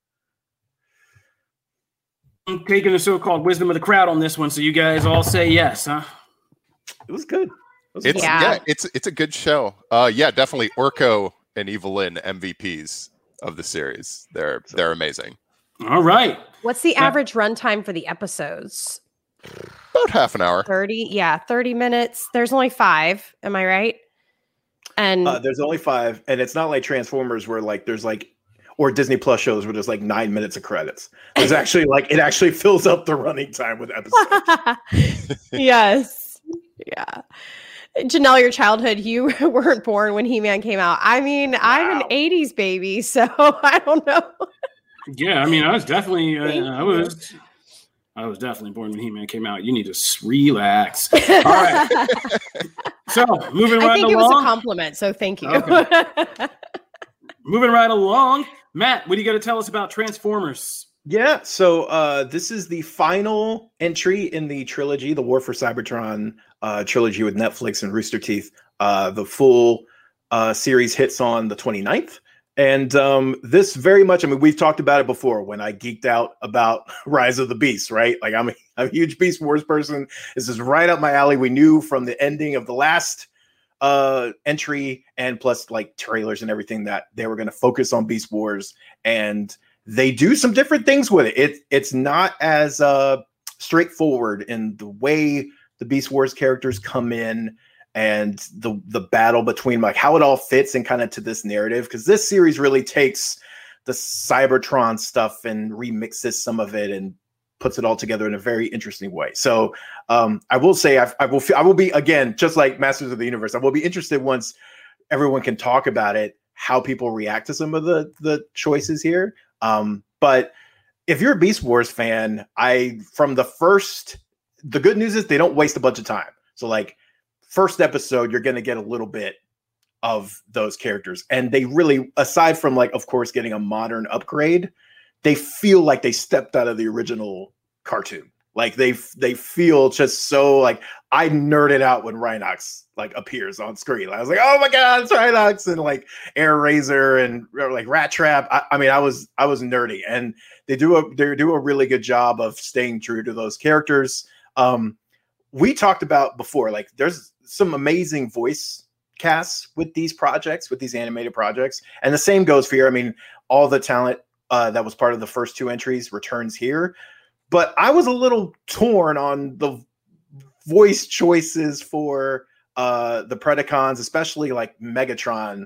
thing. I'm taking the so-called wisdom of the crowd on this one, so you guys all say yes, huh? It was good. It was It's fun. yeah. it's it's a good show. Uh, yeah, definitely Orko and Evelyn M V Ps of the series. They're they're amazing. All right. What's the Yeah. average runtime for the episodes? About half an hour. thirty. Yeah, thirty minutes. There's only five. Am I right? And Uh, there's only five, and it's not like Transformers where like there's like or Disney Plus shows where there's like nine minutes of credits. There's actually like it actually fills up the running time with episodes. yes. Yeah. Janelle, your childhood, you weren't born when He-Man came out. I mean, I'm an Wow. eighties baby, so I don't know. Yeah, I mean, I was definitely, Thank uh, I you. was, I was definitely born when He-Man came out. You need to s- relax. All right. So moving I right think it was a along, compliment, so thank you. Okay. moving right along. Matt, what do you got to tell us about Transformers? Yeah, so uh, this is the final entry in the trilogy, the War for Cybertron uh, trilogy with Netflix and Rooster Teeth. Uh, the full uh, series hits on the twenty-ninth. And um, this very much, I mean, we've talked about it before when I geeked out about Rise of the Beast, right? Like I'm a, I'm a huge Beast Wars person. This is right up my alley. We knew from the ending of the last uh, entry and plus like trailers and everything that they were going to focus on Beast Wars, and they do some different things with it. It it's not as uh, straightforward in the way the Beast Wars characters come in and the the battle between like how it all fits and kind of to this narrative, because this series really takes the Cybertron stuff and remixes some of it and puts it all together in a very interesting way. So um, I will say I've, I will I will be again just like Masters of the Universe. I will be interested once everyone can talk about it, how people react to some of the the choices here. Um, but if you're a Beast Wars fan, I from the first, the good news is they don't waste a bunch of time. So like first episode, you're going to get a little bit of those characters. And they really, aside from like, of course, getting a modern upgrade, they feel like they stepped out of the original cartoon. Like they they feel just so like, I nerded out when Rhinox like appears on screen. I was like, oh my God, it's Rhinox, and like Air Razor and like Rat Trap. I, I mean, I was I was nerdy, and they do a they do a really good job of staying true to those characters. Um, we talked about before, like there's some amazing voice casts with these projects, with these animated projects, and the same goes for here. I mean, all the talent uh, that was part of the first two entries returns here. But I was a little torn on the voice choices for uh, the Predacons, especially like Megatron.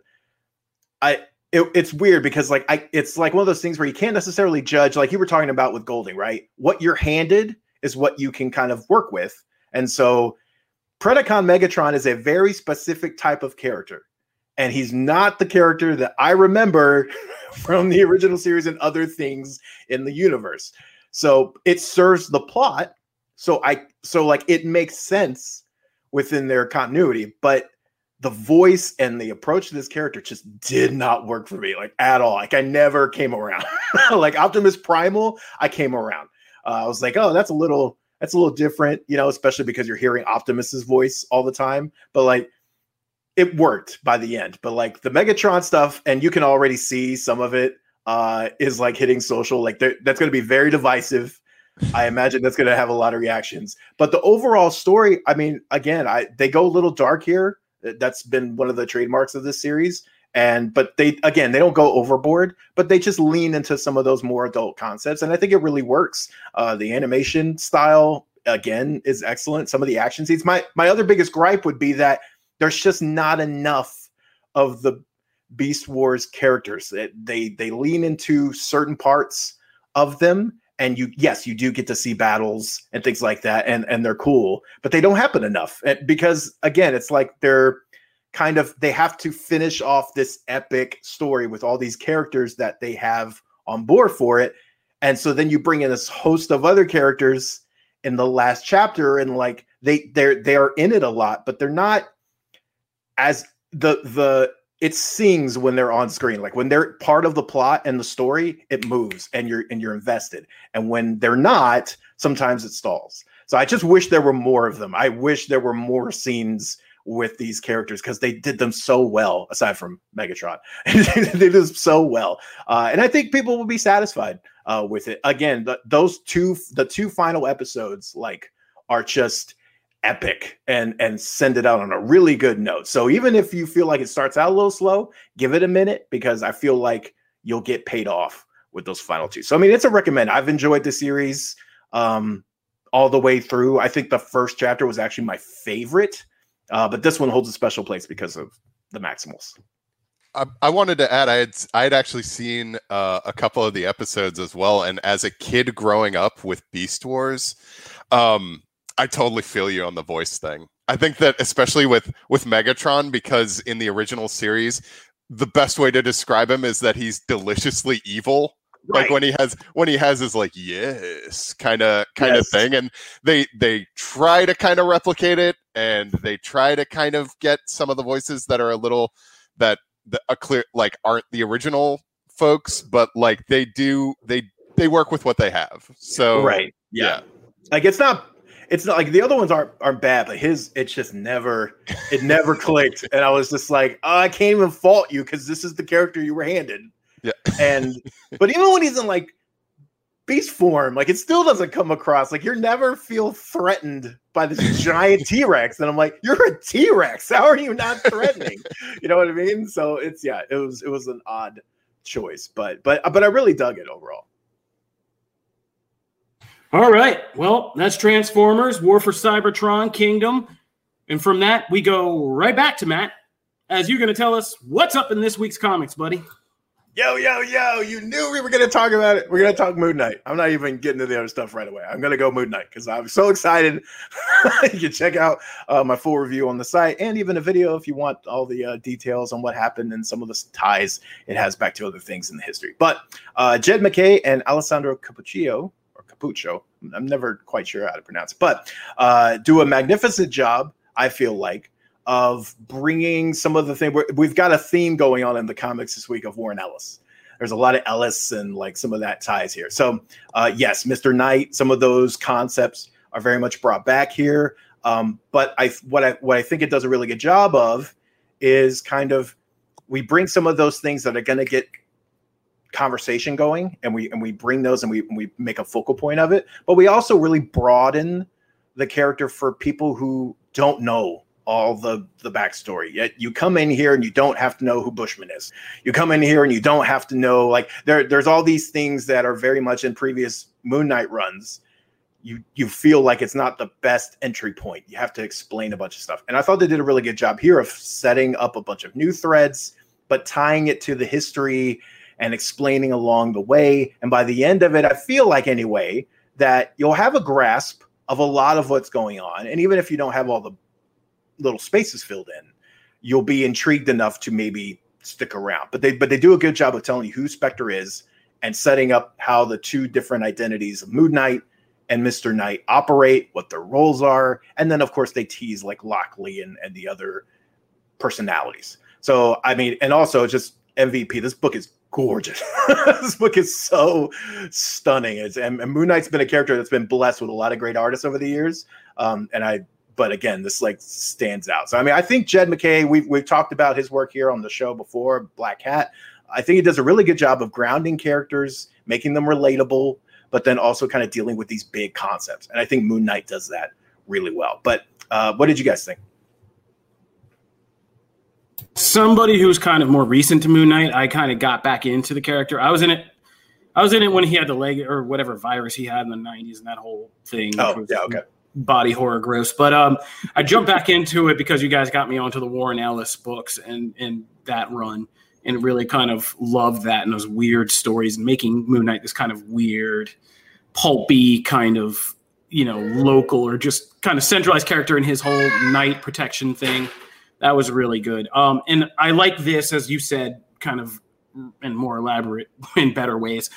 I it, it's weird because like I it's like one of those things where you can't necessarily judge, like you were talking about with Golding, right? What you're handed is what you can kind of work with. And so Predacon Megatron is a very specific type of character. And he's not the character that I remember from the original series and other things in the universe. So it serves the plot. So I, so like it makes sense within their continuity, but the voice and the approach to this character just did not work for me, like at all. Like I never came around. Like Optimus Primal, I came around. Uh, I was like, oh, that's a little, that's a little different, you know, especially because you're hearing Optimus's voice all the time. But like, it worked by the end. But like the Megatron stuff, and you can already see some of it uh is like hitting social, like that's going to be very divisive. I imagine that's going to have a lot of reactions, but the overall story, I mean, again, I they go a little dark here. That's been one of the trademarks of this series, and but they again they don't go overboard, but they just lean into some of those more adult concepts, and I think it really works. Uh the animation style again is excellent. Some of the action scenes, my my other biggest gripe would be that there's just not enough of the Beast Wars characters. They they lean into certain parts of them, and you yes you do get to see battles and things like that, and and they're cool, but they don't happen enough, and because again it's like they're kind of they have to finish off this epic story with all these characters that they have on board for it, And so then you bring in this host of other characters in the last chapter, and like they they're they are in it a lot, but they're not as the the it sings when they're on screen. Like when they're part of the plot and the story, it moves and you're and you're invested. And when they're not, sometimes it stalls. So I just wish there were more of them. I wish there were more scenes with these characters because they did them so well, aside from Megatron. They did them so well. Uh, and I think people will be satisfied uh, with it. Again, the, those two, the two final episodes like are just epic and and send it out on a really good note. So even if you feel like it starts out a little slow, give it a minute, because I feel like you'll get paid off with those final two. So I mean, it's a recommend. I've enjoyed the series um all the way through. I think the first chapter was actually my favorite, uh but this one holds a special place because of the Maximals. I, I wanted to add, I had I had actually seen uh, a couple of the episodes as well, and as a kid growing up with Beast Wars, um I totally feel you on the voice thing. I think that especially with, with Megatron, because in the original series, the best way to describe him is that he's deliciously evil. Right. Like when he has when he has his like yes kind of kind of yes. thing, and they they try to kind of replicate it, and they try to kind of get some of the voices that are a little that that a clear like aren't the original folks, but like they do they they work with what they have. So right, yeah, yeah. Like it's not. It's not like the other ones aren't aren't bad, but his it's just never it never clicked, and I was just like, oh, I can't even fault you because this is the character you were handed. Yeah, and but even when he's in like beast form, like it still doesn't come across like you never feel threatened by this giant T-Rex, and I'm like, you're a T-Rex. How are you not threatening? You know what I mean? So it's yeah, it was it was an odd choice, but but but I really dug it overall. All right. Well, that's Transformers, War for Cybertron, Kingdom. And from that, we go right back to Matt, as you're going to tell us what's up in this week's comics, buddy. Yo, yo, yo. You knew we were going to talk about it. We're going to talk Moon Knight. I'm not even getting to the other stuff right away. I'm going to go Moon Knight because I'm so excited. You can check out uh, my full review on the site and even a video if you want all the uh, details on what happened and some of the ties it has back to other things in the history. But uh, Jed MacKay and Alessandro Cappuccio, Puccio, I'm never quite sure how to pronounce it, but uh, do a magnificent job, I feel like, of bringing some of the thing. We've got a theme going on in the comics this week of Warren Ellis. There's a lot of Ellis and like some of that ties here. So uh, yes, Mister Knight, some of those concepts are very much brought back here. Um, but I what I what I think it does a really good job of is kind of we bring some of those things that are going to get conversation going, and we and we bring those and we we make a focal point of it, but we also really broaden the character for people who don't know all the the backstory. Yet you come in here and you don't have to know who Bushman is. You come in here and you don't have to know like there there's all these things that are very much in previous Moon Knight runs. You you feel like it's not the best entry point. You have to explain a bunch of stuff, and I thought they did a really good job here of setting up a bunch of new threads, but tying it to the history and explaining along the way. And by the end of it, I feel like anyway, that you'll have a grasp of a lot of what's going on. And even if you don't have all the little spaces filled in, you'll be intrigued enough to maybe stick around. But they but they do a good job of telling you who Spectre is and setting up how the two different identities of Moon Knight and Mister Knight operate, what their roles are. And then, of course, they tease like Lockley and, and the other personalities. So, I mean, and also just M V P, this book is gorgeous. This book is so stunning. It's, and, and Moon Knight's been a character that's been blessed with a lot of great artists over the years. Um, and I, but again, this like stands out. So, I mean, I think Jed MacKay, we've, we've talked about his work here on the show before, Black Cat. I think he does a really good job of grounding characters, making them relatable, but then also kind of dealing with these big concepts. And I think Moon Knight does that really well. But uh, what did you guys think? Somebody who's kind of more recent to Moon Knight, I kind of got back into the character. I was in it. I was in it when he had the leg or whatever virus he had in the nineties and that whole thing. Oh, yeah, okay. Body horror gross. But um, I jumped back into it because you guys got me onto the Warren Ellis books and, and that run, and really kind of loved that and those weird stories and making Moon Knight this kind of weird, pulpy kind of, you know, local or just kind of centralized character in his whole night protection thing. That was really good. Um, and I like this, as you said, kind of in more elaborate, in better ways,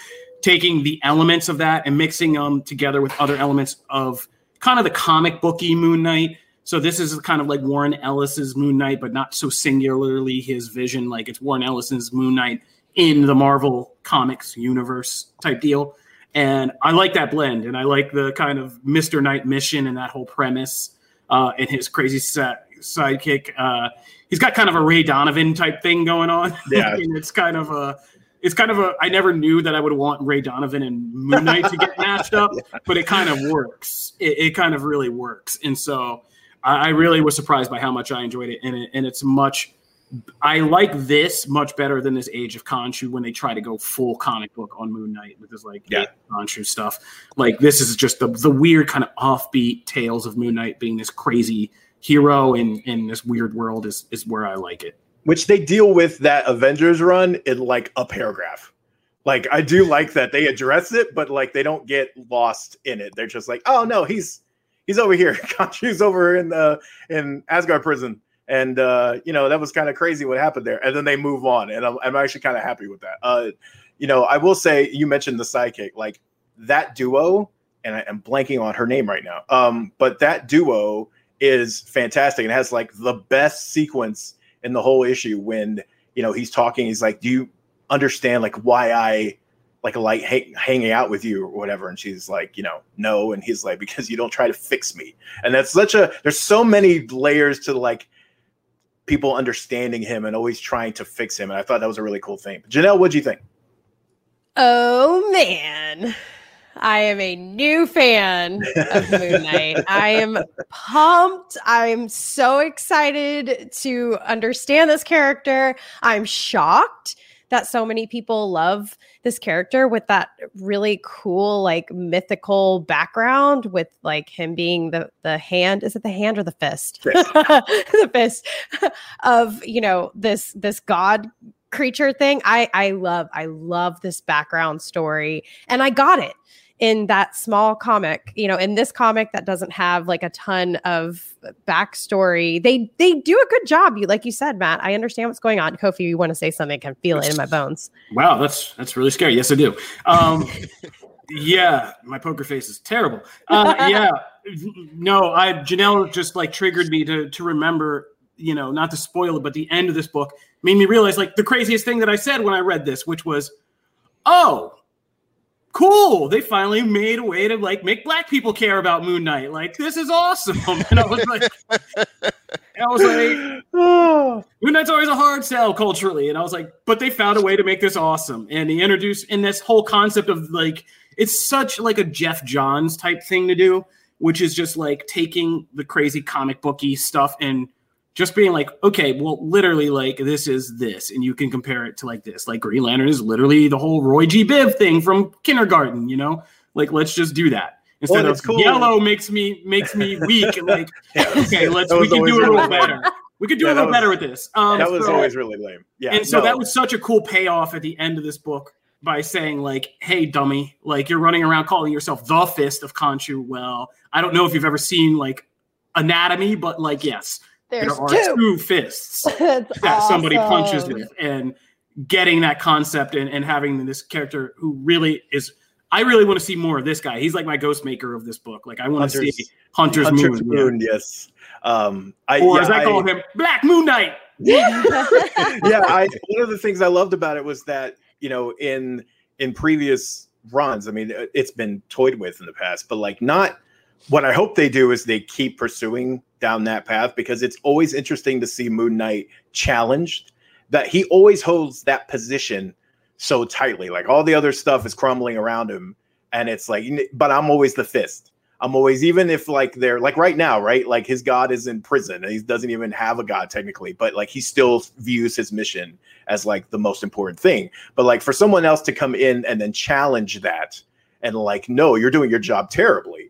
taking the elements of that and mixing them together with other elements of kind of the comic booky Moon Knight. So this is kind of like Warren Ellis's Moon Knight, but not so singularly his vision. Like it's Warren Ellis's Moon Knight in the Marvel Comics universe type deal. And I like that blend. And I like the kind of Mister Knight mission and that whole premise uh, and his crazy sa- sidekick. Uh, he's got kind of a Ray Donovan type thing going on. Yeah. And it's kind of a, it's kind of a, I never knew that I would want Ray Donovan and Moon Knight to get matched up, yeah. but it kind of works. It, it kind of really works. And so I really was surprised by how much I enjoyed it, and, it, and it's much. I like this much better than this Age of Khonshu when they try to go full comic book on Moon Knight with this like yeah. Khonshu stuff. Like this is just the the weird kind of offbeat tales of Moon Knight being this crazy hero in in this weird world is is where I like it. Which they deal with that Avengers run in like a paragraph. Like I do like that they address it, but like they don't get lost in it. They're just like, oh no, he's. He's over here. Khonshu's over in the in Asgard prison, and uh, you know that was kind of crazy what happened there. And then they move on, and I'm, I'm actually kind of happy with that. Uh, you know, I will say you mentioned the sidekick, like that duo, and I am blanking on her name right now. Um, but that duo is fantastic and has like the best sequence in the whole issue when you know he's talking. He's like, "Do you understand like why I?" like like hang, hanging out with you or whatever. And she's like, you know, no. And he's like, because you don't try to fix me. And that's such a, there's so many layers to like people understanding him and always trying to fix him. And I thought that was a really cool thing. Janelle, what'd you think? Oh man, I am a new fan of Moon Knight. I am pumped. I'm so excited to understand this character. I'm shocked that so many people love this character with that really cool, like mythical background with like him being the, the hand, is it the hand or the fist? Fist. The fist of, you know, this, this God creature thing. I, I love, I love this background story, and I got it in that small comic, you know, in this comic that doesn't have like a ton of backstory. They they do a good job. You like you said, Matt. I understand what's going on. Kofi, you want to say something? I can feel it in my bones. Wow, that's that's really scary. Yes, I do. Um, yeah, my poker face is terrible. Uh, yeah, no, I Janelle just like triggered me to to remember. You know, not to spoil it, but the end of this book made me realize like the craziest thing that I said when I read this, which was, oh. Cool. They finally made a way to like make black people care about Moon Knight. Like, this is awesome. And I was like, I was like, oh, Moon Knight's always a hard sell culturally. And I was like, but they found a way to make this awesome. And he introduced in this whole concept of like, it's such like a Jeff Johns type thing to do, which is just like taking the crazy comic booky stuff and just being like, okay, well, literally, like, this is this, and you can compare it to, like, this. Like, Green Lantern is literally the whole Roy G. Biv thing from kindergarten, you know? Like, let's just do that. Instead well, of cool. yellow makes me makes me weak. Like, yeah, okay, let's we can do a little better. We could do yeah, a little was, better with this. Um, that was so, always really lame. Yeah, and so no. that was such a cool payoff at the end of this book by saying, like, hey, dummy, like, you're running around calling yourself the Fist of Khonshu. Well, I don't know if you've ever seen, like, Anatomy, but, like, yes. There's there are two, two fists that awesome. somebody punches with, and getting that concept and, and having this character who really is, I really want to see more of this guy. He's like my ghost maker of this book. Like I want to see Hunter's, Hunter's Moon. Moon, yeah. yes. Um, I, or yeah, as I, I call him, Black Moon Knight. yeah, I, one of the things I loved about it was that, you know, in in previous runs, I mean, it's been toyed with in the past, but like not, what I hope they do is they keep pursuing down that path, because it's always interesting to see Moon Knight challenged, that he always holds that position so tightly. Like all the other stuff is crumbling around him. And it's like, but I'm always the Fist. I'm always, even if like they're like right now, right? Like his God is in prison and he doesn't even have a God technically, but like he still views his mission as like the most important thing. But like for someone else to come in and then challenge that and like, no, you're doing your job terribly.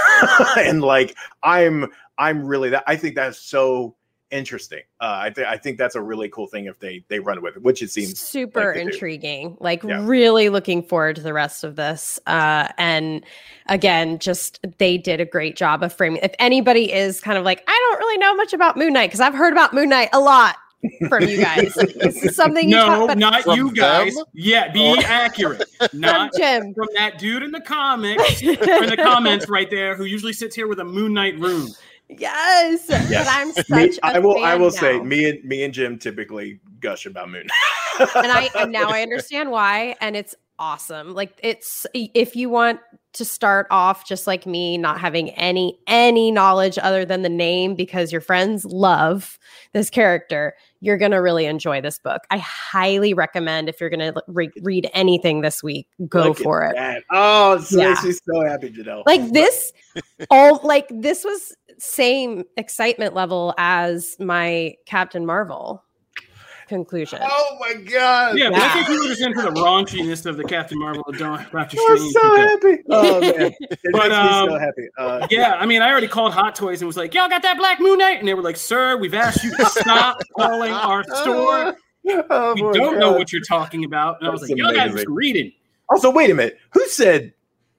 and like, I'm, I'm really that I think that's so interesting. Uh, I think I think that's a really cool thing if they they run with it, which it seems super like intriguing. Like yeah. really looking forward to the rest of this. Uh, and again, just they did a great job of framing. If anybody is kind of like, I don't really know much about Moon Knight because I've heard about Moon Knight a lot. from you guys. This is something you no, talk, but not From you guys. them? Yeah, be accurate. Not Jim. from that dude in the comics, or in the comments right there, who usually sits here with a Moon Knight rune. Yes, Yes. but I'm such Me, a I will. fan I will now. say, me and me and Jim typically gush about Moon. and I and now I understand why, and it's awesome. Like it's if you want to start off just like me, not having any any knowledge other than the name because your friends love this character, you're gonna really enjoy this book. I highly recommend if you're gonna re- read anything this week, go Look for at it. that. Oh, it Yeah. makes me so happy, Janelle. Like this, all like this was same excitement level as my Captain Marvel conclusion. Oh my god! Yeah, but I Yeah. think you were just into the raunchiness of the Captain Marvel and Doctor I'm Strange. so happy. Oh man, it But, makes um, me so happy. Uh, Yeah, I mean, I already called Hot Toys and was like, y'all got that Black Moon Knight? And they were like, sir, we've asked you to stop calling our store. oh We my don't know God. what you're talking about. And I was That's like, y'all got amazing. to reading. Also, wait a minute. Who said?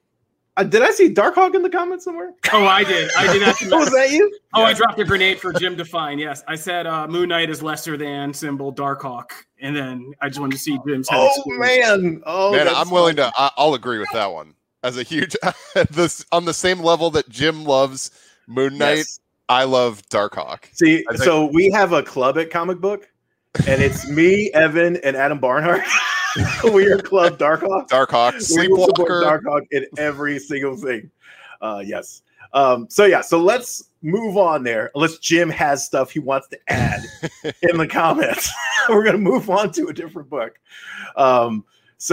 Uh, did I see Darkhawk in the comments somewhere? Oh, I did. I did actually. Oh, was that you? Oh, I dropped a grenade for Jim to find. Yes, I said uh, Moon Knight is lesser than symbol Darkhawk, and then I just wanted to see Jim's head Oh explode. man! Oh Man, that's I'm willing funny. to. I, I'll agree with that one. As a huge, this on the same level that Jim loves Moon Knight, Yes. I love Darkhawk. See, I think- so we have a club at Comic Book, and it's me, Evan, and Adam Barnhart. We are Club Darkhawk. Darkhawk, We will support Sleepwalker. Darkhawk in every single thing. Uh, yes. Um, so yeah, so let's move on there. Unless Jim has stuff he wants to add in the comments, we're gonna move on to a different book. Um,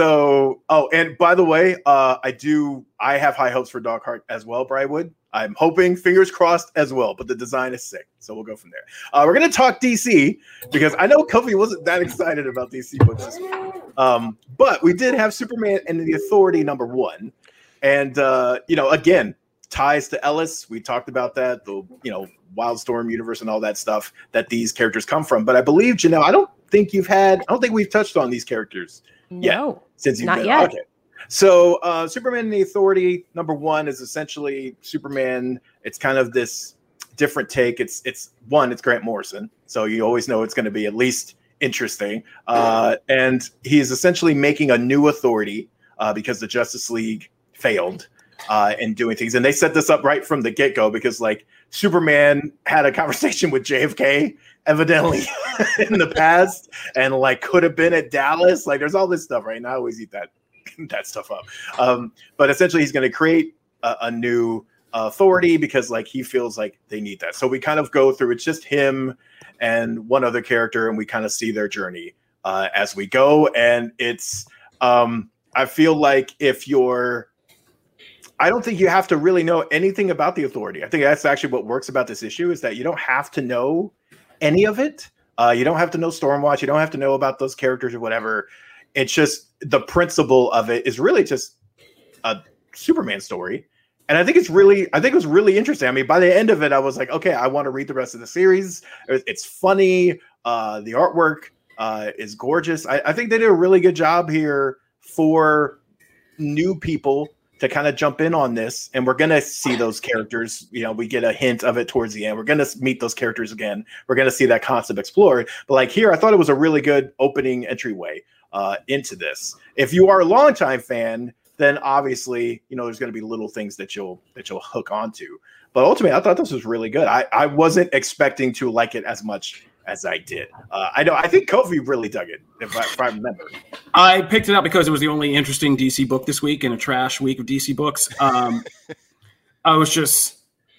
so oh, and by the way, uh, I do I have high hopes for Darkhawk as well, Briarwood. I'm hoping, fingers crossed as well, but the design is sick. So we'll go from there. Uh, we're going to talk D C because I know Kofi wasn't that excited about D C books this week. Um, but we did have Superman and the Authority number one. And, uh, you know, again, ties to Ellis. We talked about that, the, you know, Wildstorm universe and all that stuff that these characters come from. But I believe, Janelle, I don't think you've had, I don't think we've touched on these characters No, since you've not been yet. Okay. So uh, Superman and the Authority number one is essentially Superman. It's kind of this different take. It's it's one, it's Grant Morrison. So you always know it's going to be at least interesting. Uh, and he's essentially making a new authority uh, because the Justice League failed uh, in doing things. And they set this up right from the get-go because like Superman had a conversation with J F K evidently in the past and like could have been at Dallas. Like there's all this stuff, right? And I always eat that that stuff up. Um, but essentially he's going to create a, a new uh, authority because like he feels like they need that. So we kind of go through, it's just him and one other character and we kind of see their journey uh, as we go. And it's, um, I feel like if you're, I don't think you have to really know anything about the authority. I think that's actually what works about this issue is that you don't have to know any of it. Uh, you don't have to know Stormwatch. You don't have to know about those characters or whatever. It's just the principle of it is really just a Superman story. And I think it's really, I think it was really interesting. I mean, by the end of it, I was like, okay, I want to read the rest of the series. It's funny. Uh, the artwork uh, is gorgeous. I, I think they did a really good job here for new people to kind of jump in on this. And we're going to see those characters. You know, we get a hint of it towards the end. We're going to meet those characters again. We're going to see that concept explored. But like here, I thought it was a really good opening entryway uh, into this. If you are a longtime fan, then obviously, you know, there's going to be little things that you'll that you'll hook onto. But ultimately, I thought this was really good. I, I wasn't expecting to like it as much as I did. Uh, I know. I think Kofi really dug it, if I, if I remember. I picked it up because it was the only interesting D C book this week in a trash week of D C books. Um, I was just,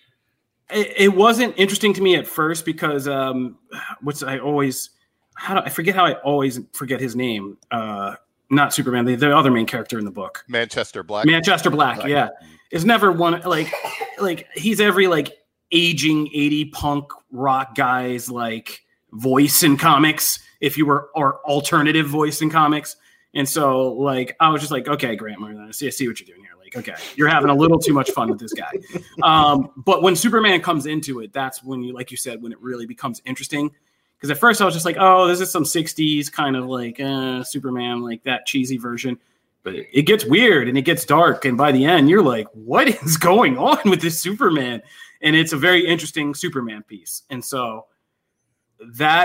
it, it wasn't interesting to me at first because, um, what's I always, how do I forget how I always forget his name? Uh, not Superman, the, the other main character in the book. Manchester Black. Manchester Black, Black. yeah. Is never one, like, like he's every, like, aging eighty punk rock guy's, like, voice in comics, if you were, or alternative voice in comics. And so, like, I was just like, okay, Grant, I see, I see what you're doing here. Like, okay, you're having a little too much fun with this guy. Um, but when Superman comes into it, that's when you, like you said, when it really becomes interesting. Because at first I was just like, oh, this is some sixties kind of like uh, Superman, like that cheesy version. But it, it gets weird and it gets dark. And by the end, you're like, what is going on with this Superman? And it's a very interesting Superman piece. And so that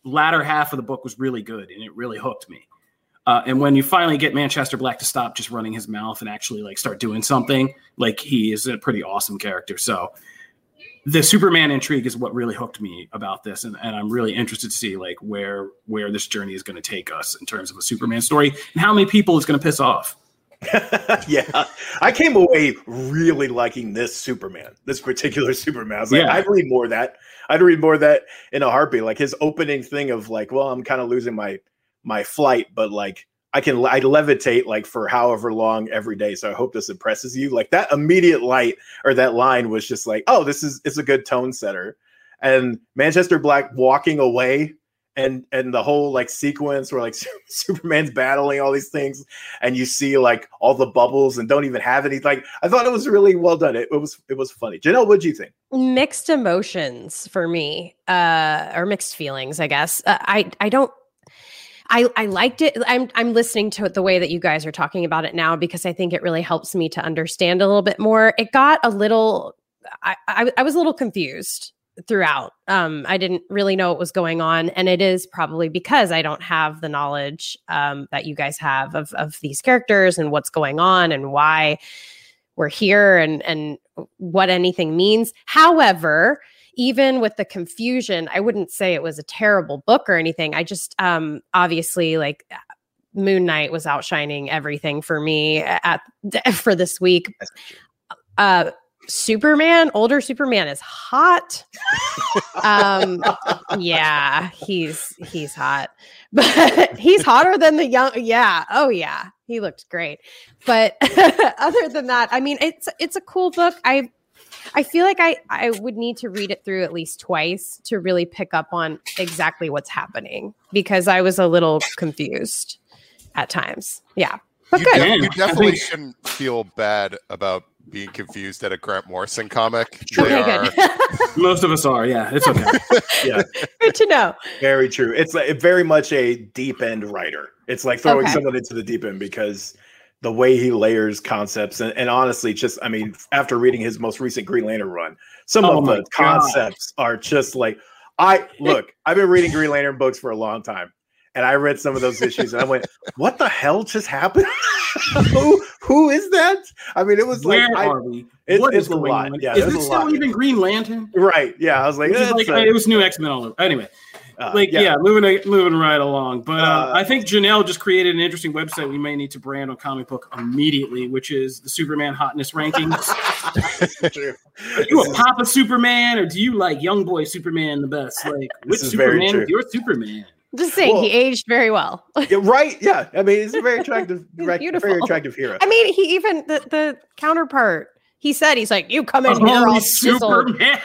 latter half of the book was really good, and it really hooked me. Uh, and when you finally get Manchester Black to stop just running his mouth and actually like start doing something, like he is a pretty awesome character. So the Superman intrigue is what really hooked me about this. And, and I'm really interested to see like where, where this journey is going to take us in terms of a Superman story and how many people it's going to piss off. Yeah, I came away really liking this Superman, this particular Superman. I was like, yeah. I'd read more of that. I'd read more of that in a heartbeat. Like his opening thing of like, well, I'm kind of losing my my flight, but like I can I levitate like for however long every day. So I hope this impresses you. Like that immediate light or that line was just like, oh, this is it's a good tone setter. And Manchester Black walking away and and the whole like sequence where like Superman's battling all these things and you see like all the bubbles and don't even have any. Like I thought it was really well done. It, it was it was funny. Janelle, what do you think? Mixed emotions for me, uh, or mixed feelings, I guess. Uh, I I don't. I, I liked it. I'm I'm listening to it the way that you guys are talking about it now because I think it really helps me to understand a little bit more. It got a little, I, I, I was a little confused throughout. Um, I didn't really know what was going on. And it is probably because I don't have the knowledge um, that you guys have of, of these characters and what's going on and why we're here and, and what anything means. However, even with the confusion, I wouldn't say it was a terrible book or anything. I just, um, obviously, like Moon Knight was outshining everything for me at for this week. Uh, Superman, older Superman is hot. um, yeah, he's he's hot, but he's hotter than the young. Yeah, oh yeah, he looked great. But other than that, I mean, it's it's a cool book. I. I feel like I, I would need to read it through at least twice to really pick up on exactly what's happening because I was a little confused at times. Yeah. But you, good. de- you definitely shouldn't feel bad about being confused at a Grant Morrison comic. They okay, are... good. Most of us are. Yeah, it's okay. Yeah. Good to know. Very true. It's like very much a deep end writer. It's like throwing Okay. someone into the deep end because the way he layers concepts and, and honestly, just, I mean, after reading his most recent Green Lantern run, some Oh of my the concepts are just like, I look, I've been reading Green Lantern books for a long time and I read some of those issues and I went, what the hell just happened? who, who is that? I mean, it was Where like, are I, we? it, What it's is a going lot. on? Yeah, is there's this a lot. still even Green Lantern? Right. Yeah. I was like, Which is "That's like a- it was new X-Men all over. Anyway. uh, Like yeah, yeah. moving moving right along. But uh, Uh, I think Janelle just created an interesting website we may need to brand on Comic Book immediately, which is the Superman hotness rankings. True. Are you This a is- Papa Superman or do you like young boy Superman the best? Like which is very Superman true. is your Superman? Just saying, Well- he aged very well. Yeah, right. Yeah. I mean, he's a very attractive, He's very beautiful. attractive hero. I mean, he even the, the counterpart. He said, he's like, you come in here Holy all chiseled. Superman!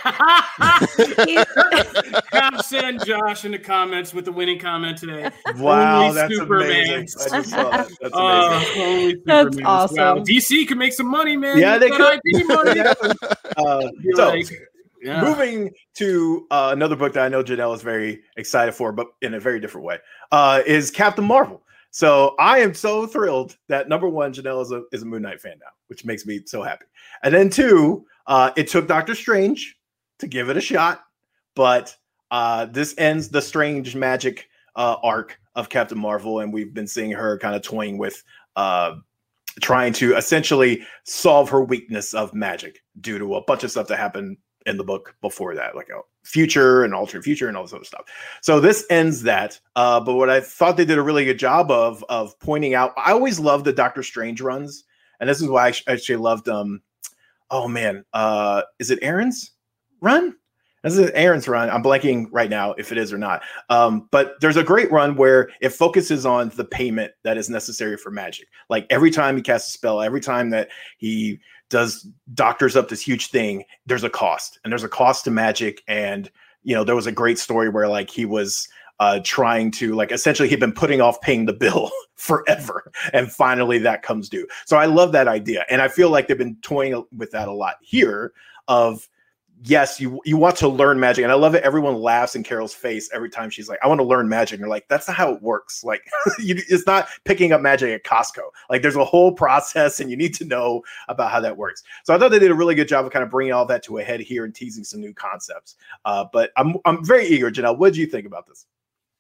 He- God, send Josh in the comments with the winning comment today. Wow, Only that's Superman. amazing. I just saw that. That's Uh, amazing. holy That's Superman. awesome. Wow. D C could make some money, man. Yeah, they That could. I P money. Uh, Be so, like, yeah. moving to uh, another book that I know Janelle is very excited for, but in a very different way, uh, is Captain Marvel. So I am so thrilled that number one, Janelle is a, is a Moon Knight fan now, which makes me so happy. And then two, uh, it took Doctor Strange to give it a shot, but uh, this ends the Strange Magic uh, arc of Captain Marvel, and we've been seeing her kind of toying with uh, trying to essentially solve her weakness of magic due to a bunch of stuff that happened in the book before that, like a future and alternate future and all this other stuff. So this ends that. Uh, but what I thought they did a really good job of, of pointing out, I always loved the Doctor Strange runs. And this is why I actually loved, um, oh man, uh, is it Aaron's run? This is Aaron's run. I'm blanking right now if it is or not. Um, but there's a great run where it focuses on the payment that is necessary for magic. Like every time he casts a spell, every time that he does doctors up this huge thing, there's a cost, and there's a cost to magic. And, you know, there was a great story where like he was uh, trying to like, essentially he'd been putting off paying the bill forever. And finally that comes due. So I love that idea. And I feel like they've been toying with that a lot here of, yes, you you want to learn magic. And I love it. Everyone laughs in Carol's face every time she's like, I want to learn magic. And they're like, that's not how it works. Like, you, it's not picking up magic at Costco. Like, there's a whole process and you need to know about how that works. So I thought they did a really good job of kind of bringing all that to a head here and teasing some new concepts. Uh, but I'm I'm very eager, Janelle. What did you think about this?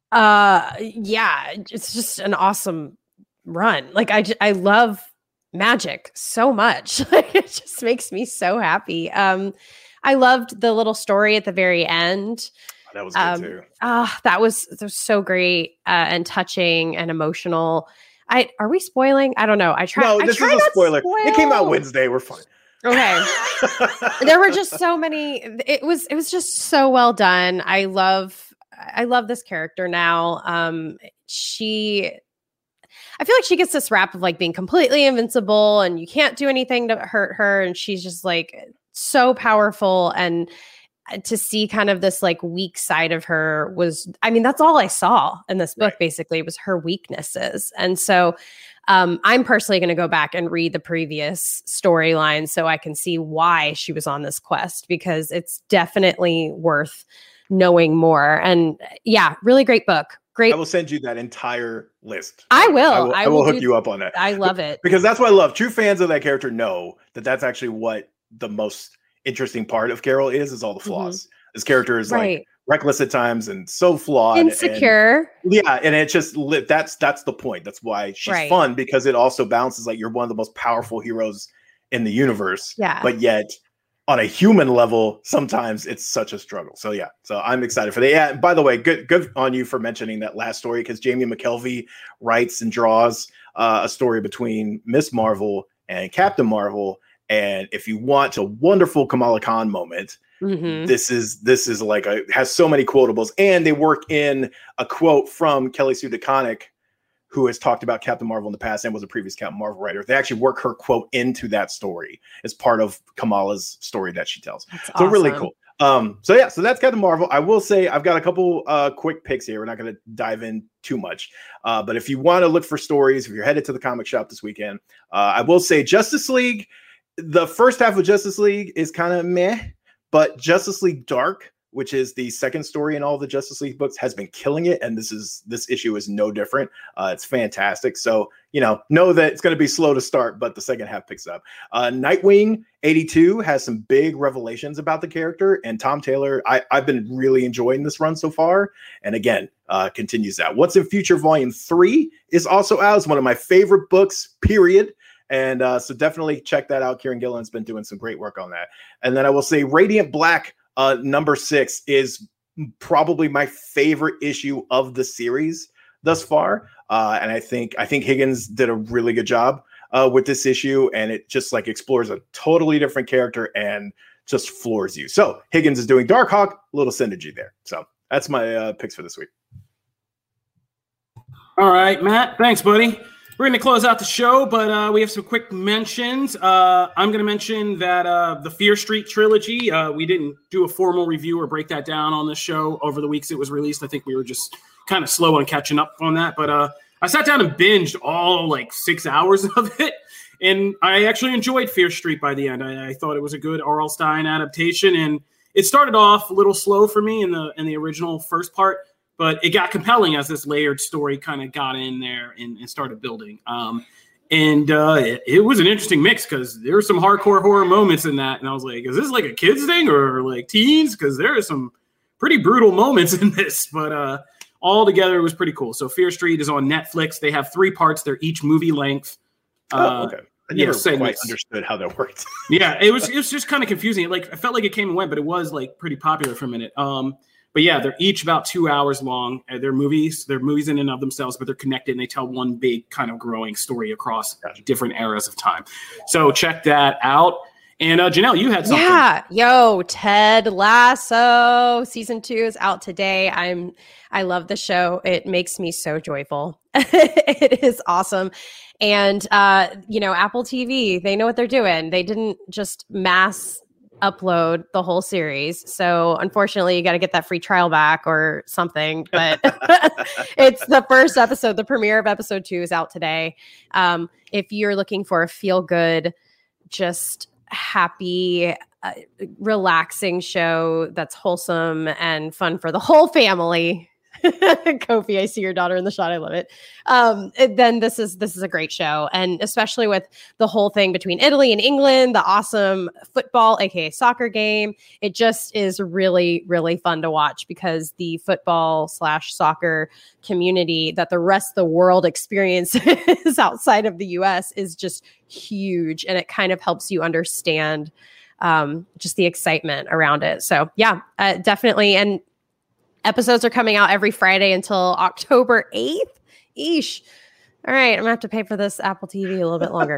Uh, yeah, it's just an awesome run. Like I, j- I love magic so much. Like it just makes me so happy. Um, I loved the little story at the very end. That was good um, too. Ah, that was that was so great uh, and touching and emotional. I are we spoiling? I don't know. I try. No, I this try is a not to spoiler. It came out spoil. Wednesday. We're fine. Okay. There were just so many. It was it was just so well done. I love I love this character now. Um, she, I feel like she gets this rap of like being completely invincible and you can't do anything to hurt her, and she's just like so powerful. And to see kind of this like weak side of her was, I mean, that's all I saw in this book. Right. Basically, was her weaknesses, and so. Um, I'm personally going to go back and read the previous storyline so I can see why she was on this quest, because it's definitely worth knowing more. And yeah, really great book. Great. I will send you that entire list. I will. I will, I I will will hook do- you up on that. I love it. Because that's what I love. True fans of that character know that that's actually what the most interesting part of Carol is, is all the flaws. This character is Right. like reckless at times and so flawed. Insecure. And, yeah. And it just, li- that's, that's the point. That's why she's Right. fun, because it also balances like you're one of the most powerful heroes in the universe. Yeah. But yet on a human level, sometimes it's such a struggle. So yeah, so I'm excited for that. Yeah. And by the way, good, good on you for mentioning that last story, because Jamie McKelvey writes and draws uh, a story between Miss Marvel and Captain Marvel. And if you want a wonderful Kamala Khan moment, Mhm. this is this is like a has so many quotables, and they work in a quote from Kelly Sue DeConnick, who has talked about Captain Marvel in the past and was a previous Captain Marvel writer. They actually work her quote into that story as part of Kamala's story that she tells. That's So really awesome. cool. Um, so yeah, so that's Captain Marvel. I will say I've got a couple uh quick picks here. We're not going to dive in too much, uh, but if you want to look for stories, if you're headed to the comic shop this weekend, uh, I will say Justice League. The first half of Justice League is kind of meh, but Justice League Dark, which is the second story in all the Justice League books, has been killing it, and this is this issue is no different. Uh, it's fantastic. So you know, know that it's going to be slow to start, but the second half picks up. Uh, Nightwing eighty-two has some big revelations about the character, and Tom Taylor. I, I've been really enjoying this run so far, and again, uh, continues that. What's in Future Volume Three is also out. It's one of my favorite books. Period. And uh, so definitely check that out. Kieran Gillen's been doing some great work on that. And then I will say Radiant Black uh, number six is probably my favorite issue of the series thus far. Uh, and I think I think Higgins did a really good job uh, with this issue. And it just like explores a totally different character and just floors you. So Higgins is doing Darkhawk, a little synergy there. So that's my uh, picks for this week. All right, Matt. Thanks, buddy. We're going to close out the show, but uh, we have some quick mentions. Uh, I'm going to mention that uh, the Fear Street trilogy, uh, we didn't do a formal review or break that down on the show over the weeks it was released. I think we were just kind of slow on catching up on that. But uh, I sat down and binged all like six hours of it, and I actually enjoyed Fear Street by the end. I, I thought it was a good R L. Stine adaptation, and it started off a little slow for me in the in the original first part. But it got compelling as this layered story kind of got in there and, and started building. Um, and uh, it, it was an interesting mix because there were some hardcore horror moments in that. And I was like, is this like a kids thing or like teens? Because there are some pretty brutal moments in this. But uh, all together, it was pretty cool. So Fear Street is on Netflix. They have three parts. They're each movie length. Oh, Uh, okay. I yeah, never same quite as- understood how that worked. yeah, it was it was just kind of confusing. It, like I felt like it came and went, but it was like pretty popular for a minute. Um, but yeah, they're each about two hours long. Uh, They're movies. They're movies in and of themselves, but they're connected and they tell one big kind of growing story across Gotcha. different eras of time. So check that out. And uh, Janelle, you had something. Yeah, yo, Ted Lasso season two is out today. I'm, I love the show. It makes me so joyful. It is awesome, and uh, you know, Apple T V, they know what they're doing. They didn't just mass upload the whole series, so unfortunately, you got to get that free trial back or something. But it's the first episode. The premiere of episode two is out today. Um, if you're looking for a feel good, just happy, uh, relaxing show that's wholesome and fun for the whole family, Kofi, I see your daughter in the shot. I love it. Um, it- then this is this is a great show, and especially with the whole thing between Italy and England, the awesome football, aka soccer game. It just is really, really fun to watch because the football slash soccer community that the rest of the world experiences outside of the U S is just huge, and it kind of helps you understand um, just the excitement around it. So yeah, uh, definitely. And episodes are coming out every Friday until October eighth. Eesh. All right, I'm gonna have to pay for this Apple T V a little bit longer.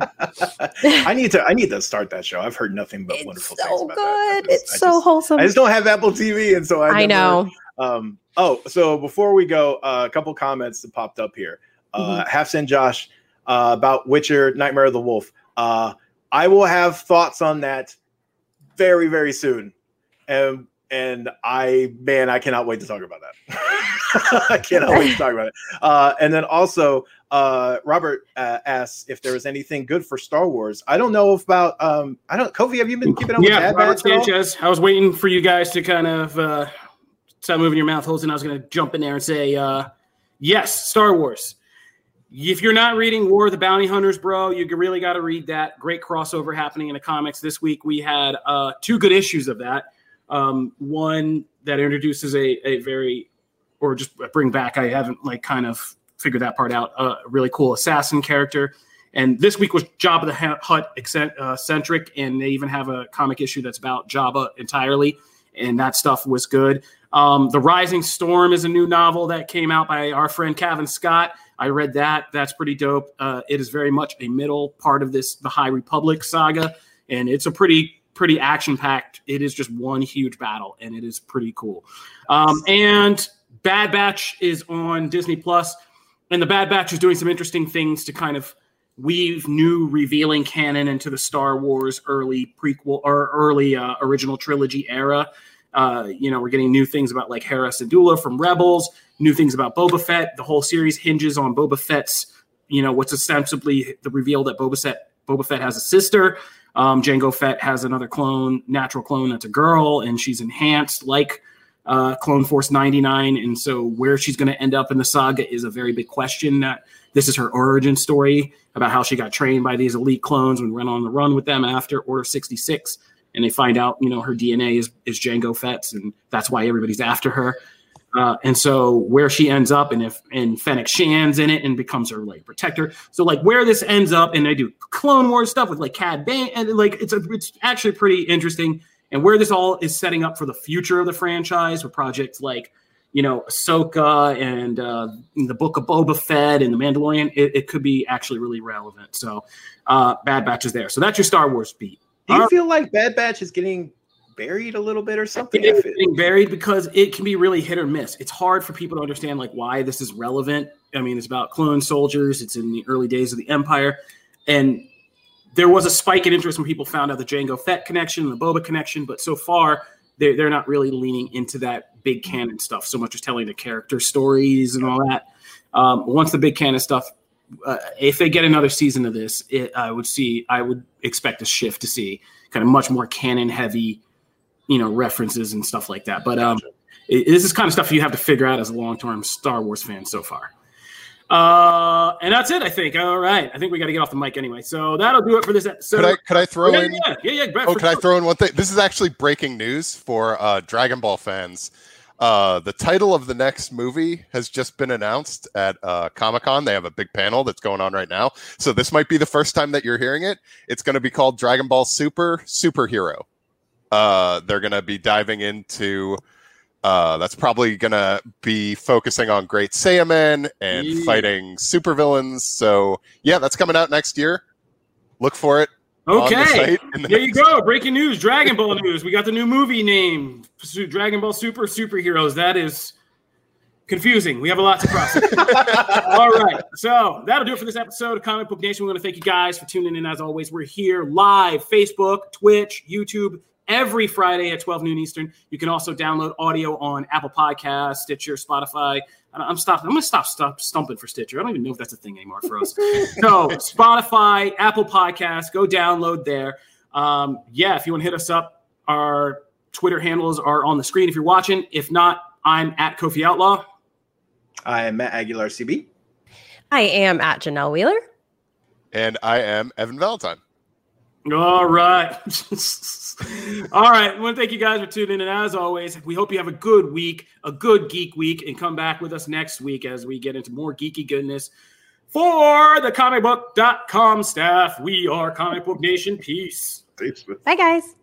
I need to. I need to start that show. I've heard nothing but It's wonderful so things about good. that. I just- It's I so just- wholesome. I just don't have Apple T V, and so I, I never- know. Um, oh, so before we go, uh, a couple comments that popped up here. Uh, Mm-hmm. Half Send Josh uh, about Witcher: Nightmare of the Wolf. Uh, I will have thoughts on that very, very soon, and and I man, I cannot wait to talk about that. I cannot wait to talk about it. Uh, and then also, uh, Robert uh, asks if there was anything good for Star Wars. I don't know about. Um, I don't. Kofi, have you been keeping up with Yeah, Bad Robert Batch at all? Sanchez. I was waiting for you guys to kind of uh, stop moving your mouth holes, and I was going to jump in there and say, uh, yes, Star Wars. If you're not reading War of the Bounty Hunters, bro, you really got to read that. Great crossover happening in the comics this week. We had uh, two good issues of that. Um, one that introduces a, a very, or just bring back, I haven't like kind of figured that part out, a uh, really cool assassin character. And this week was Jabba the Hutt accent, uh, centric, and they even have a comic issue that's about Jabba entirely, and that stuff was good. Um, The Rising Storm is a new novel that came out by our friend Kevin Scott. I read that. That's pretty dope. Uh, it is very much a middle part of this, the High Republic saga, and it's a pretty pretty action-packed. It is just one huge battle, and it is pretty cool. Um, and Bad Batch is on Disney Plus, and the Bad Batch is doing some interesting things to kind of weave new revealing canon into the Star Wars early prequel or early uh, original trilogy era. Uh, you know, we're getting new things about like Hera Syndulla from Rebels, new things about Boba Fett. The whole series hinges on Boba Fett's, you know, what's ostensibly the reveal that Boba Fett, Boba Fett has a sister. Um, Jango Fett has another clone, natural clone that's a girl, and she's enhanced like uh, Clone Force ninety-nine. And so where she's going to end up in the saga is a very big question. That this is her origin story about how she got trained by these elite clones and went on the run with them after Order sixty-six. And they find out, you know, her D N A is, is Jango Fett's, and that's why everybody's after her. Uh, and so where she ends up, and if and Fennec Shan's in it and becomes her like protector. So like where this ends up, and they do Clone Wars stuff with like Cad Bane, and like it's a, it's actually pretty interesting. And where this all is setting up for the future of the franchise with projects like, you know, Ahsoka and uh, the Book of Boba Fett and the Mandalorian, it, it could be actually really relevant. So uh, Bad Batch is there. So that's your Star Wars beat. Do you feel like Bad Batch is getting buried a little bit or something? It's getting buried because it can be really hit or miss. It's hard for people to understand like why this is relevant. I mean, it's about clone soldiers. It's in the early days of the Empire. And there was a spike in interest when people found out the Jango Fett connection and the Boba connection. But so far, they're, they're not really leaning into that big canon stuff so much as telling the character stories and all that. Um, once the big canon stuff, Uh, if they get another season of this, it, I would see, I would expect a shift to see kind of much more canon heavy, you know, references and stuff like that. But um, it, this is kind of stuff you have to figure out as a long-term Star Wars fan so far. Uh, and that's it, I think. All right. I think we got to get off the mic anyway. So that'll do it for this episode. Could I, could I throw yeah, in? Yeah, yeah, yeah. yeah oh, could I throw in one thing? This is actually breaking news for uh, Dragon Ball fans. Uh, the title of the next movie has just been announced at uh, Comic-Con. They have a big panel that's going on right now. So this might be the first time that you're hearing it. It's going to be called Dragon Ball Super Superhero. Uh, they're going to be diving into... Uh, that's probably going to be focusing on Great Saiyaman and yeah. fighting supervillains. So, yeah, that's coming out next year. Look for it. Okay, The there you go. Breaking news, Dragon Ball news. We got the new movie name, Dragon Ball Super Superheroes. That is confusing. We have a lot to process. All right, so that'll do it for this episode of Comic Book Nation. We want to thank you guys for tuning in. As always, we're here live, Facebook, Twitch, YouTube, every Friday at twelve noon Eastern. You can also download audio on Apple Podcasts, Stitcher, Spotify. I'm stopping. I'm going to stop, stop stumping for Stitcher. I don't even know if that's a thing anymore for us. So Spotify, Apple Podcasts, go download there. Um, yeah, if you want to hit us up, our Twitter handles are on the screen if you're watching. If not, I'm at Kofi Outlaw. I am Matt Aguilar, C B. I am at Janelle Wheeler. And I am Evan Valentine. All right. All right. I want to thank you guys for tuning in. As always, we hope you have a good week, a good geek week, and come back with us next week as we get into more geeky goodness. For the comic book dot com staff, we are Comic Book Nation. Peace. Thanks. Bye, guys.